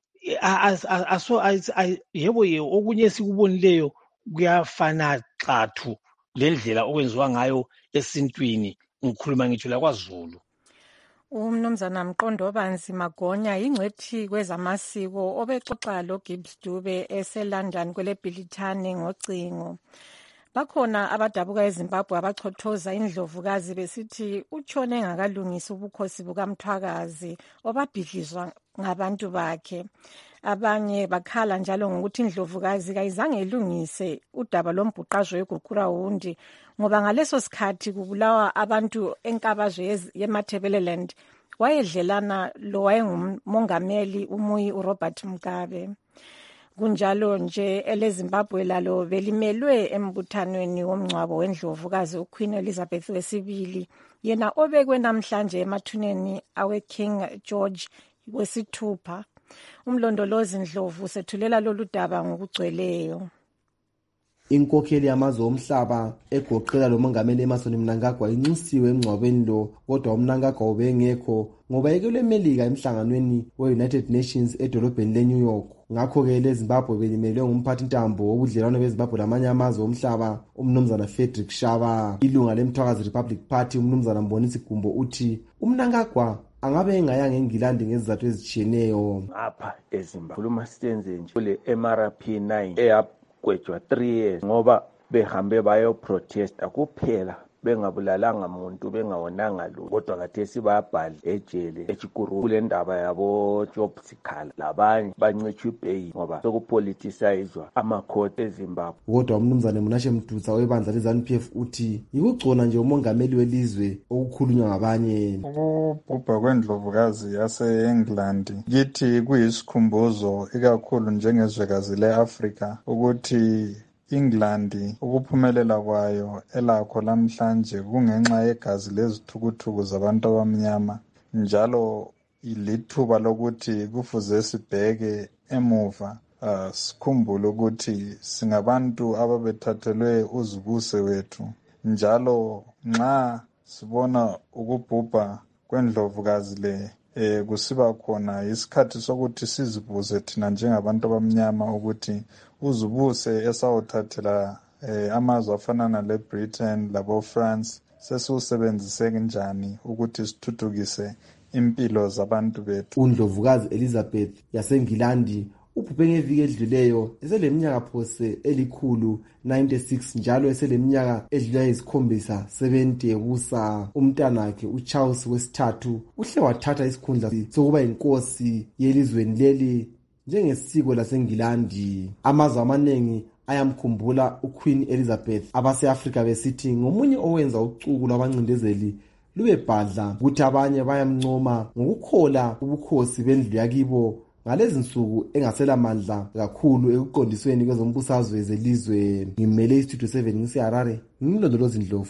Yebo okunye esikubonileyo kuyafana xathu lendlela okwenziwa ngayo esintwini, ngikhuluma ngitsho lakwaZulu. Umnumzana Mqondo Banzi Magonya yingcwethi kwezamasiko obexoxa loGibbs Dube eseLondon kwele Bhilithane ngocingo. Bakhona abadabuka eZimbabwe abachothoza indlovukazi besithi utshone ngakalungisa ubukhosi bukaMthwakazi obabhidlizwa ngabantu bakhe. Abanye bakhala njalo ngokuthi indlovukazi kayizange ilungise udaba lombhuqazwe weGuqurawundi ngoba ngaleso sikhathi kubulawa abantu enkabazwe yeMatabeleland wayedlelana lo wayengumongameli umuyi uRobert Mugabe. Kunjalo nje eleZimbabwe lalo belimelwe embuthanweni womngcwabo wendlovukazi uQueen Elizabeth II, yena obekwe namhlanje emathuneni aweKing George wesithupha. Umlondolozi Ndlovu sethulela lolu daba ngokugcweleyo. Inkokheli yamazwe omhlaba egoqela lo mongameli Emmerson Mnangagwa inxusiwe emngcwabeni lo, kodwa uMnangagwa ubengekho ngoba ekule Melika emhlanganweni we-United Nations edolobheni leNew York. Ngakho-ke leZimbabwe belimelwe ngumphathi ntambo wobudlelwano beZimbabwe lamanye amazwe omhlaba umnumzana Frederick Shaba. Ilunga leMthwakazi Republic Party umnumzana Mbonisi Gumbo uthi uMnangagwa angabe engayanga eNgilandi ngezizathu ezitshiyeneyo. Ngapha eZimbabwe khuluma sisenze nje kule MRP9 eyagwetshwa 3 years ngoba behambe bayoprotesta kuphela, bengabulalanga muntu, bengawonanga lutho, kodwa khathesi bayabhala ejele eChikuru kule ndaba yabo Job Sikhala labanye bancitshwa ibheyi ngoba sokupoliticizwa amakhoti eZimbabwe. Kodwa umnumzane Munashe Mdutsa webandla leZANU-PF uthi yikugcona nje umongameli welizwe okukhulunywa ngabanye. Ukubhubha kwendlovukazi yase-England kithi kuyisikhumbuzo ikakhulu njengezwekazi le-Afrika ukuthi England ukuphumelela kwayo elakho namhlanje kungenxa yegazi lezithukuthuku zabantu abamnyama, njalo ilithuba lokuthi kufuze sibheke emuva sikhumbule ukuthi singabantu ababethathelwe uzibuse wethu, njalo nxa sibona ukubhubha kwendlovukazi le kusiba khona isikhathi sokuthi sizibuze thina njengabantu abamnyama ukuthi uzibuse esawuthathela amazwe afana nale-Britain labo-France sesiwusebenzise njani ukuthi sithuthukise impilo zabantu bethu. UNdlovukazi Elizabeth yaseNgilandi ubhubhe ngeviki edluleyo eseleminyaka phose elikhulu 96 njalo eseleminyaka edlula izikhombisa 70 ebusa. Umntanakhe uCharles wesithathu uhle wathatha isikhundla sokuba inkosi yelizweni leli njengesiko laseNgilandi. Amazwe amaningi ayamkhumbula uQueen Elizabeth, abase-Afrika besithi ngomunye owenza ucuku lwabancindezeli lube bhadla, ukuthi abanye bayamncoma ngokukhola ubukhosi bendlu yakibo ngalezi nsuku engaselamandla kakhulu ekuqondisweni kwezombusazwe zelizwe. Ngimele iStudio 7 ngiseHarare, ngimlondolozi Ndlovu.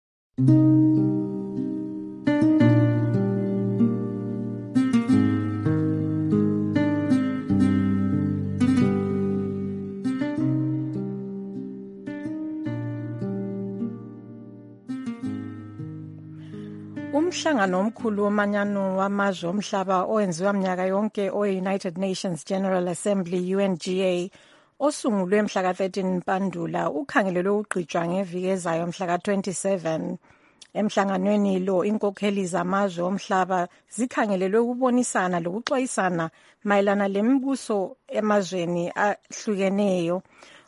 Umhlangano omkhulu womanyano wamazwe omhlaba owenziwa mnyaka yonke owe-United Nations General Assembly UNGA osungulwe mhla ka-13 Mpandula ukhangelelwe ukugqitshwa ngeviki ezayo mhla ka-27. Emhlanganweni lo inkokheli zamazwe omhlaba zikhangelelwe ukubonisana lokuxwayisana mayelana lemibuso emazweni ahlukeneyo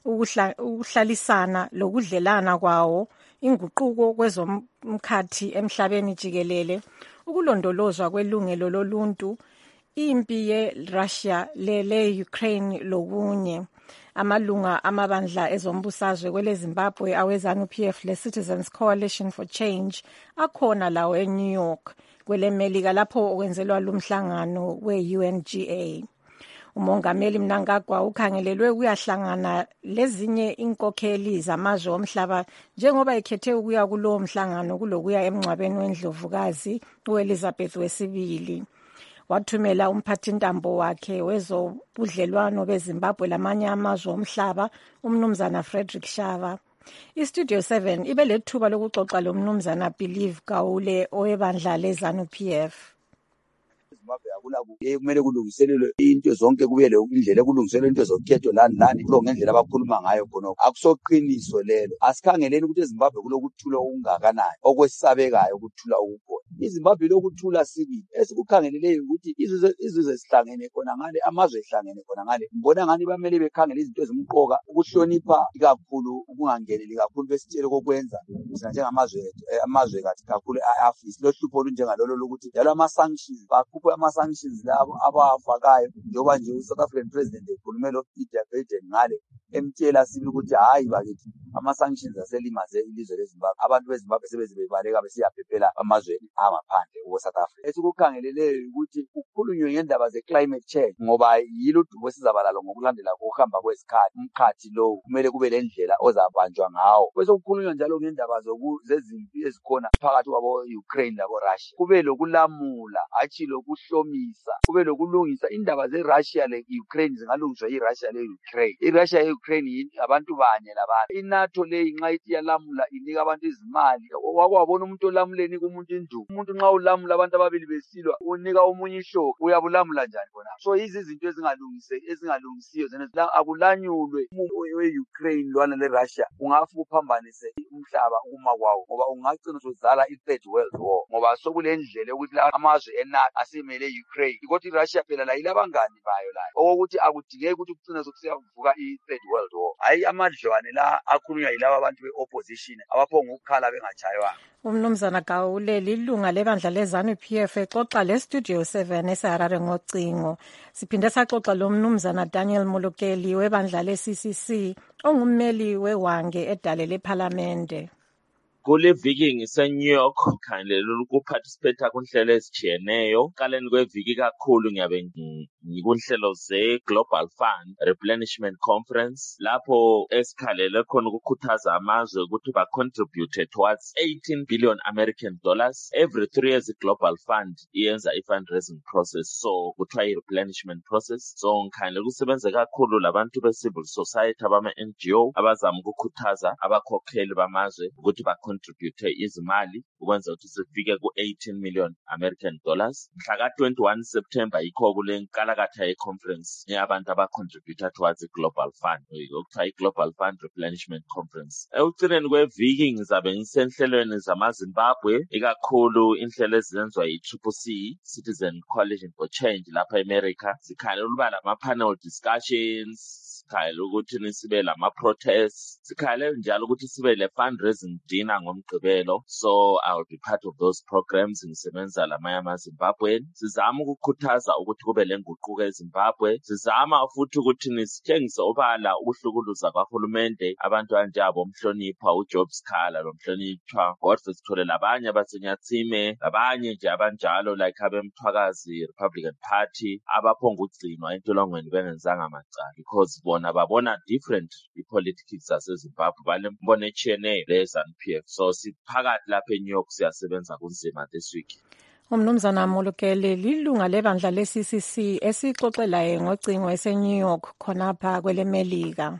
ukuhlalisana lokudlelana kwawo, inguquko kwezomkhathi emhlabeni jikelele, ukulondolozwa kwelungelo loluntu, impi ye-Russia le-Ukraine lokunye. Amalunga amabandla ezombusazwe kwele Zimbabwe awe-ZANU-PF le-Citizens Coalition for Change akhona lawo eNew York kwele Melika lapho okwenzelwa lumhlangano we-UNGA. Umongameli Mnangagwa ukhangelelwe ukuyahlangana lezinye inkokheli zamazwe omhlaba njengoba ekhethe ukuya kulowo mhlangano kulokuya emngcwabeni wendlovukazi u-Elizabeth II. Wathumela umphathintambo wakhe wezobudlelwano beZimbabwe lamanye amazwe omhlaba, umnumzana Frederick Shava. IStudio 7 ibe lethuba lokuxoxa lomnumzana Believe Gawule owebandla leZANU-PF. Zimbabwe kumele kulungiselelwe into zonke, kube indlela ekulungiselelwe into zokhetho lani kulo ngendlela abakhuluma ngayo khonokho akusoqiniso lelo. Asikhangeleni ukuthi eZimbabwe kulokuthula okungakanani okwesabekayo ukuthula okukhona. iZimbabwe lokuthula sibili esikukhangeleleyo ukuthi izizwe sihlangene khona ngale, amazwe ehlangene khona ngale, ngibona ngani bamele bekhangele izinto ezimqoka, ukuhlonipha ikakhulu, ukungangeneli kakhulu besitshele kokwenza sina njengamazwe amazwe kathi kakhulu e-Afrika lohlupho olunjengalolo lokuthi njalo ama-sanctions bakhuphe ama-sanctions labo abawafakayo, njengoba nje uSouth African President ekhulume lo Peter Biden ngale emtshela sibili ukuthi hayi bakithi ama-sanctions aselimaze ilizwe leZimbabwe, abantu beZimbabwe sebeze bebaleka besiyaphephela amazweni angaphandle ko-South Africa. Esikukhangeleleyo ukuthi kukhulunywe ngendaba ze-climate change ngoba yilo udubo esizabalalo ngokulandela kokuhamba kwesikhathi. Umkhathi lo kumele kube lendlela ozabanjwa ngawo. Bese kukhulunywa njalo ngendaba zezimpi ezikhona phakathi kwabo-Ukraine labo-Russia. Kube lokulamula, hatshi lokuhlomisa, kube lokulungisa indaba ze-Russia le-Ukraine zingalungiswa yi-Russia le-Ukraine. I-Russia le-Ukraine abantu banye labantu. I-NATO le nxa ithi yalamula inika abantu izimali. Wakwabona umuntu olamuleni kumuntu induku. Umuntu nxa ulamula abantu ababili besilwa unika omunye ihlobo, uyabulamula njani bona? So yizi izinto ezingalungisiyo zena akulanyulwe we-Ukraine lwana le-Russia ungafu uphambanise umhlaba ukuma kwawo ngoba ungagcina sozala i-third world war ngoba sokulendlela yokuthi amazwe eNATO asemele Ukraine ukuthi iRussia phela la ilabangani bayo la okokuthi akudingeki ukuthi kucina sokusiyavuka i-third world war. Hayi amadlwane la akhulunywa yilabo abantu be-opposition abaphonga ukukhala bengachaywa. Umnumzana Gawule lilunga lebandla leZANU-PF exoxa leStudio 7 eseHarare ngocingo. Siphinde saxoxa lomnumzana Daniel Molokeli webandla le-CCC ongummeli wewange edale lePhalamende. Kule viki ngise-New York khangelelwe ukuparticipate kunhlelo ezitshiyeneyo. Kaleni kweviki kakhulu ngiyabe ngikunhlelo ze-Global Fund Replenishment Conference lapho esikhalele khona ukukhuthaza amazwe ukuthi ba-contribute towards 18 billion American dollars. Every 3 years i-Global Fund iyenza i-fundraising process, so kuthiwa i-replenishment process. So ngikhangelele ukusebenza kakhulu labantu be-civil society abama-NGO abazama ukukhuthaza abakhokheli bamazwe ukuthi contribute izimali ukwenza ukuthi sifike ku-18 million American dollars. Mhla ka-21 September yikho kule nkalakatha ye-conference yabantu aba-contributor towards i-Global Fund okuthiwa i-Global Fund Replenishment Conference. Ekucineni kweviki ngizabe ngisenhlelweni zamaZimbabwe ikakhulu inhlelo ezenziwa yi-CCC Citizen Coalition for Change lapha eAmerica. Sikhalela ukuba lama-panel discussions, sikhalela ukuthi sibe lama-protests, sikhalela njalo ukuthi sibe le-fundraising dinner ngomgqibelo. So I will be part of those programs ngisebenza lamanye amaZimbabwe. Sizama ukukhuthaza ukuthi kube lenguquko eZimbabwe. Sizama futhi ukuthi sitshengise obala ukuhlukuluza kahulumende abantu anjabo umhlonipha uJob Skhala lomhlonipha Godfrey Sithole labanye abasenyathime labanye nje abanjalo like abemthwakazi Republican Party abaphonga ukugcinwa entolongweni bengenzanga amacala because bona babona different i-politics zaseZimbabwe balembono etshiyeneyo leZANU-PF. So siphakathi lapha eNew York siyasebenza kunzima this week. Umnumzana Molokeli lilunga lebandla le-CCC esixoxelayo ngocingo eseNew York khonapha kwele Melika.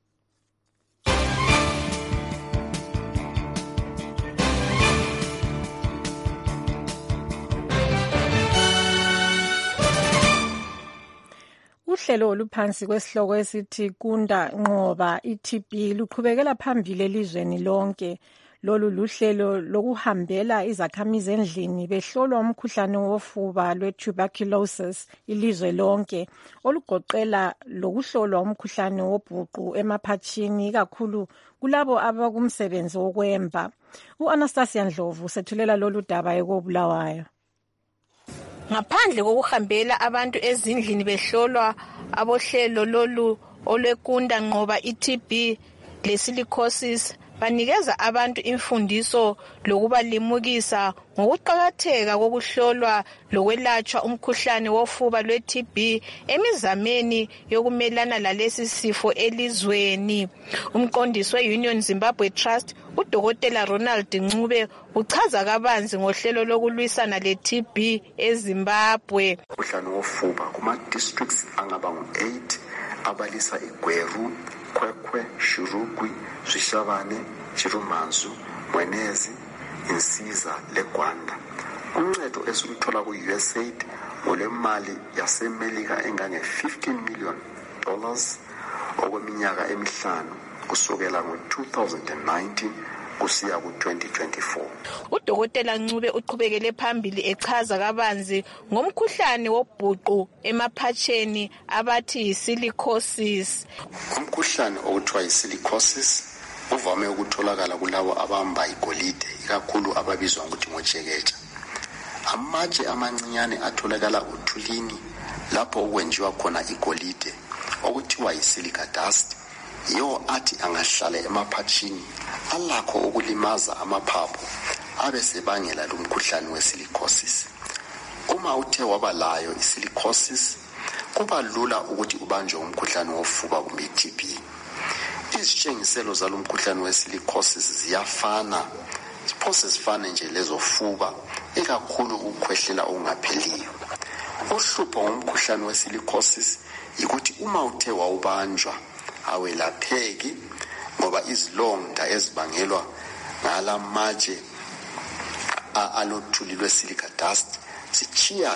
Uhlelo oluphansi kwesihloko esithi Kunda Nqoba i-TB luqhubekela phambili elizweni lonke Lolu luhlelo lokuhambela izakhamizi endlini behlolwa umkhuhlane wofuba lwe-tuberculosis ilizwe lonke, olugoqela lokuhlolwa umkhuhlane wobhuqu emaphatshini ikakhulu kulabo abakumsebenzi wokwemba. U-Anastasia Ndlovu sethulela lolu daba ekoBulawayo. Ngaphandle kokuhambela abantu ezindlini behlolwa, abohlelo lolu olwekunda nqoba i-TB le-silicosis banikeza abantu imfundiso lokubalimukisa ngokuqakatheka kokuhlolwa lokwelatshwa umkhuhlane wofuba lwe-TB emizameni yokumelana lalesi sifo elizweni. Umqondisi we-Union Zimbabwe Trust, uDokotela Ronald Ncube, uchaza kabanzi ngohlelo lokulwisana le-TB eZimbabwe. Umkhuhlane wofuba kuma-districts angaba ngu-8 abalisa iGweru, Kwekwe, Shirugwi, Shishavane, Chirumanzu, Mwenezi, Insiza leGwanda. Uncedo esiluthola ku-USAID ngolemali yaseMelika engange-$15 million okweminyaka emihlanu kusukela ngo-2019 kusiya ku-2024. Udokotela Ncube uqhubekele phambili echaza kabanzi ngomkhuhlane wobhuqu emaphatsheni abathi yi-silicosis. Umkhuhlane okuthiwa yi-silicosis uvame ukutholakala kulabo abahamba igolide, ikakhulu ababizwa ngokuthi ngojekeja. Amatshe amancinyane atholakala uthulini lapho okwenziwa khona igolide okuthiwa yi-silica dust, yiwo athi angahlala emaphatshini alakho ukulimaza amaphaphu abesebangela lumkhuhlane we-silicosis. Uma uthe waba layo i-silicosis, kuba lula ukuthi ubanjwe umkhuhlane wofuba kumbe i-TB. Izitshengiselo zalomkhuhlane we-silicosis ziyafana, ziphose zifane nje lezofuba, ikakhulu ukukhwehlela okungapheliyo. Uhlupho ngomkhuhlane we-silicosis yikuthi uma uthe wawubanjwa awelapheki ngoba izilonda ezibangelwa ngalamatshe alothuli lwe-silica dust zichiya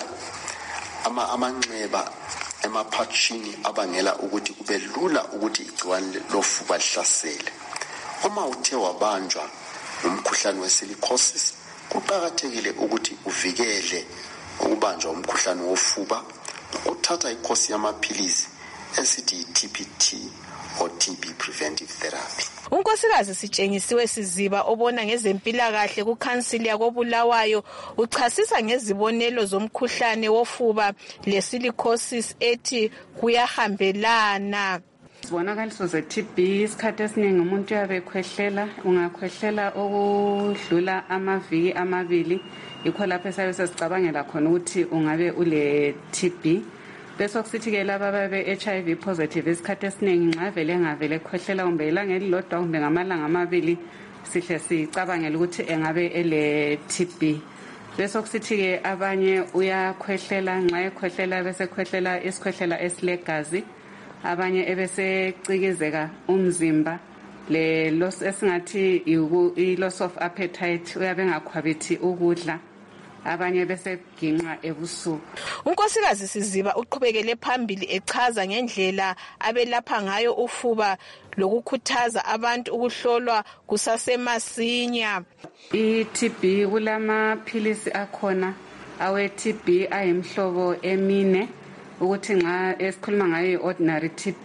amanxeba emaphatshini abangela ukuthi kube lula ukuthi igciwane lofuba lihlasele. Uma uthe wabanjwa ngumkhuhlane we-silicosis, kuqakathekile ukuthi uvikele ukubanjwa umkhuhlane wofuba ukuthatha ikhosi yamaphilisi esithi yi-TPT or TB preventive therapy. Unkosikazi Sitshengisiwe Siziba obona ngezempilakahle kukhansili yakoBulawayo uchasisa ngezibonelo zomkhuhlane wofuba le-silicosis ethi kuyahambelana. Izibonakaliso ze-TB isikhathi esiningi umuntu uyabe ekhwehlela, ungakhwehlela okudlula amaviki amabili, yikho lapho esabe sesicabangela khona ukuthi ungabe ule-TB. Bese kusithi-ke laba ababe-HIV positive isikhathi esiningi nxa vele engavele ekhwehlela kumbe ilanga elilodwa kumbe ngamalanga amabili sihle sicabangela ukuthi engabe ele-TB. Bese kusithi-ke abanye uyakhwehlela, nxa ekhwehlela bese ekhwehlela isikhwehlela esilegazi, abanye ebesecikizeka umzimba, le loss esingathi i-loss of appetite, uyabe engakhwabithi ukudla, abanye bese ginqa ebusuku. Unkosikazi Siziba uqhubekele phambili echaza ngendlela abelapha ngayo ufuba lokukhuthaza abantu ukuhlolwa kusasemasinya. I-TB kulamaphilisi akhona awe-TB ayimhlobo emine, ukuthi nxa esikhuluma ngayo i-ordinary TB,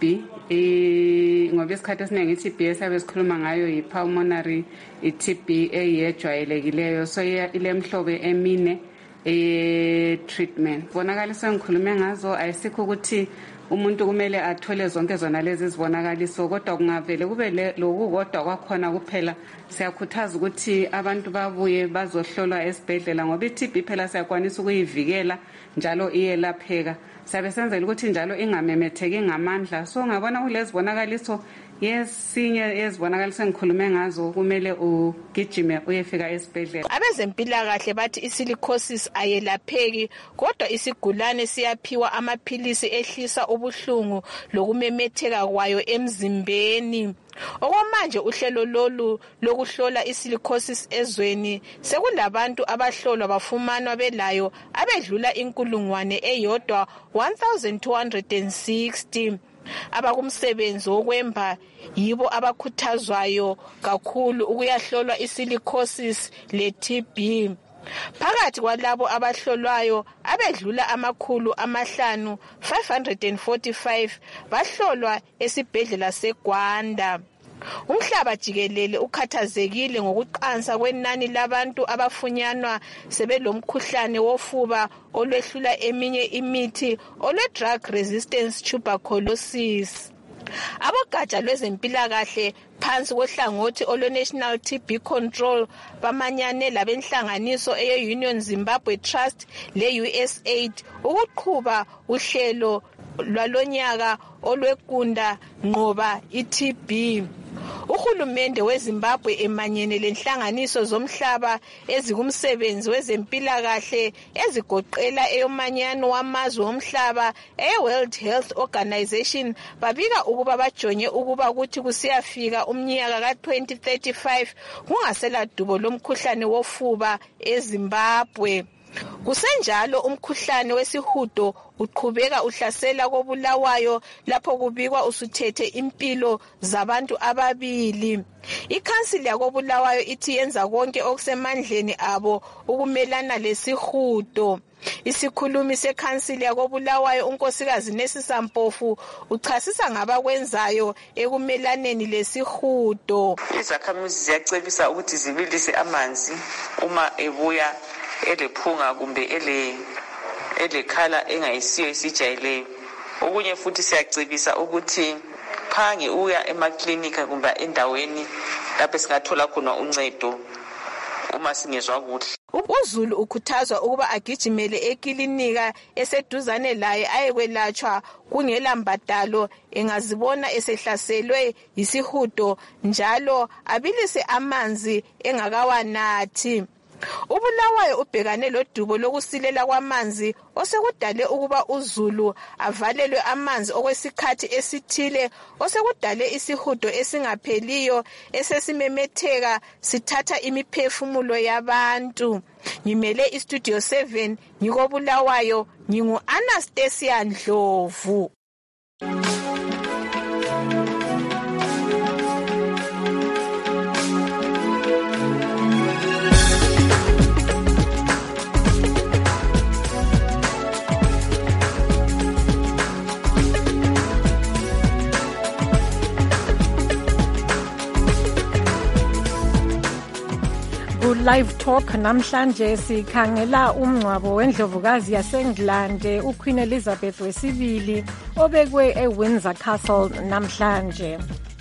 ngoba isikhathi esiningi i-TB esabe sikhuluma ngayo yi-pulmonary i-TB eyejwayelekileyo, so ilemhlobo emine treatment. Bonakaliso engikhulume ngazo ayisikho ukuthi umuntu kumele athole zonke zona lezi zibonakaliso, kodwa kungavele kube lokukodwa kwakhona kuphela. Siyakhuthaza ukuthi abantu babuye bazohlolwa esibhedlela ngoba i-TB phela siyakwanisa ukuyivikela njalo iyelapheka. Sabe senzela ukuthi njalo ingamemetheki ngamandla. So ngabona kulezi bonakaliso yesinye yezibonakaliso engikhulume ngazo kumele ugijime uyefika esibhedlela. Abezempilakahle bathi i-silicosis ayelapheki, kodwa isigulane siyaphiwa amaphilisi ehlisa ubuhlungu lokumemetheka kwayo emzimbeni. Okwamanje uhlelo lolu lokuhlola i-silicosis ezweni sekulabantu abahlolwa bafumanwa belayo abedlula 1,260. abakumsebenzi wokwemba yibo abakhuthazwayo kakhulu ukuyahlolwa isilicosis le-TB. Phakathi kwalabo abahlolwayo abedlula 545 bahlolwa esibhedlela seGwanda. Umhlaba jikelele ukhathazekile ngokuqansa kwenani labantu abafunyanwa sebelomkhuhlane wofuba olwehlula eminye imithi olwe-drug resistance tuberculosis. Abogatsha lwezempilakahle phansi kohlangothi olwe-National TB Control bamanyane labenhlanganiso eye-Union Zimbabwe Trust le-USAID ukuqhuba uhlelo lwalonyaka olwekunda nqoba i-TB. Uhulumende weZimbabwe emanyene lenhlanganiso zomhlaba ezikumsebenzi wezempilakahle ezigoqela eyomanyano wamazwe omhlaba e-World Health Organization babika ukuba bajonge ukuba ukuthi kusiyafika umnyaka ka-2035 kungasela dubo lomkhuhlane wofuba eZimbabwe. Kusenjalo umkhuhlane wesihudo uqhubeka uhlasela koBulawayo lapho kubikwa usuthethe impilo zabantu ababili. Ikhansili yakoBulawayo ithi yenza konke okusemandleni abo ukumelana lesihudo. Isikhulumi sekhansili yakoBulawayo unkosikazi Nesisa Mpofu uchasisa ngabakwenzayo ekumelaneni lesihudo. Izakhamizi ziyacebisa ukuthi zibilise amanzi uma ebuya elephunga kumbe elekhala engayisiyo esijayeleyo. Okunye futhi siyacebisa ukuthi phange uya emaklinika kumbe endaweni lapho singathola khona uncedo uma singezwa kuhle. UZulu ukhuthazwa ukuba agijimele ekilinika eseduzane laye ayekwelatshwa kungela mbadalo engazibona esehlaselwe yisihudo njalo abilise amanzi engakawanathi. uBulawayo ubhekane lodubo lokusilela kwamanzi osekudale ukuba uZulu avalelwe amanzi okwesikhathi esithile osekudale isihudo esingapheliyo esesimemetheka sithatha imiphefumulo yabantu. Ngimele iStudio 7 ngikoBulawayo ngingu Anastasia Ndlovu. Live Talk namhlanje sikhangela umngcwabo wendlovukazi yaseNgilande uQueen Elizabeth II obekwe eWindsor Castle namhlanje.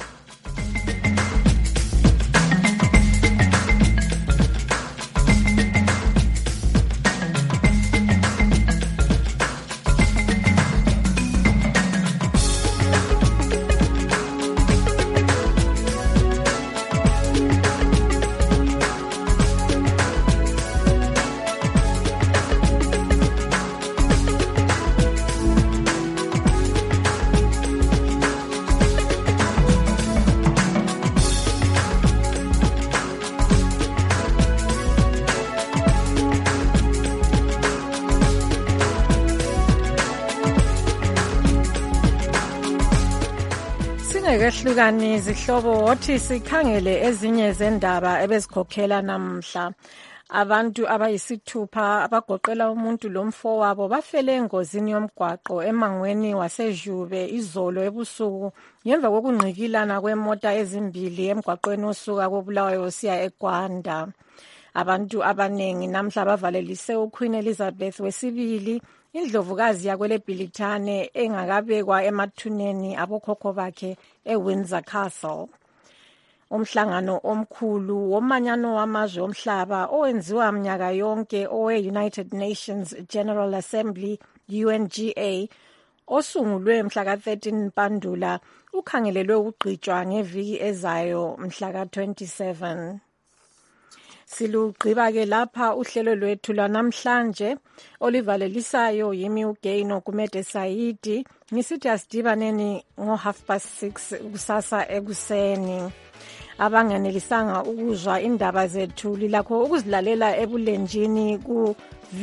Singekehlukani zihlobo wothi sikhangele ezinye zendaba ebezikhokhela namhla. Abantu abayisithupha abagoqela umuntu lomfowabo bafele engozini yomgwaqo emangweni waseJube izolo ebusuku ngemva kokungqikilana kwemota ezimbili emgwaqweni osuka koBulawayo usiya eGwanda. Abantu abanengi namhla bavalelise uQueen Elizabeth II indlovukazi yakwele Bhilithane engakabekwa emathuneni abokhokho bakhe eWindsor Castle. Umhlangano omkhulu womanyano wamazwe omhlaba owenziwa mnyaka yonke owe-United Nations General Assembly UNGA osungulwe mhla ka-13 Mpandula ukhangelelwe ukugqitshwa ngeviki ezayo mhla ka-27. Silugqiba-ke lapha uhlelo lwethu lwanamhlanje olivalelisayo yimi uGaino Kumede Saidi ngisithi asidibaneni ngo6:30 kusasa ekuseni. Abanganelisanga ukuzwa indaba zethu lilakho ukuzilalela ebulenjini ku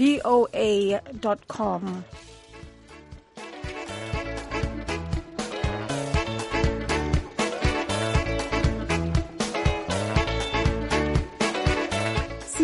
voa.com.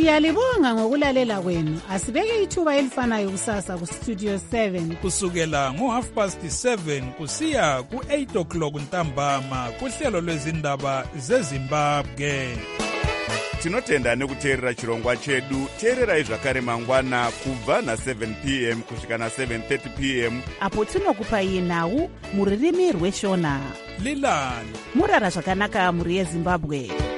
Siyalibonga ngokulalela kwenu. Asibeke ithuba elifanayo kusasa ku Studio 7 kusukela ngo7:30 kusiya ku8 ntambama kuhlelo lwezindaba zeZimbabwe. Tinotenda nekuteerera chirongwa chedu. Teererai zvakare mangwana kubva na7 p.m. kusvika na7:30 p.m. apo tinokupai nhau muririmi rweshona. Lilani murara zvakanaka muri yeZimbabwe.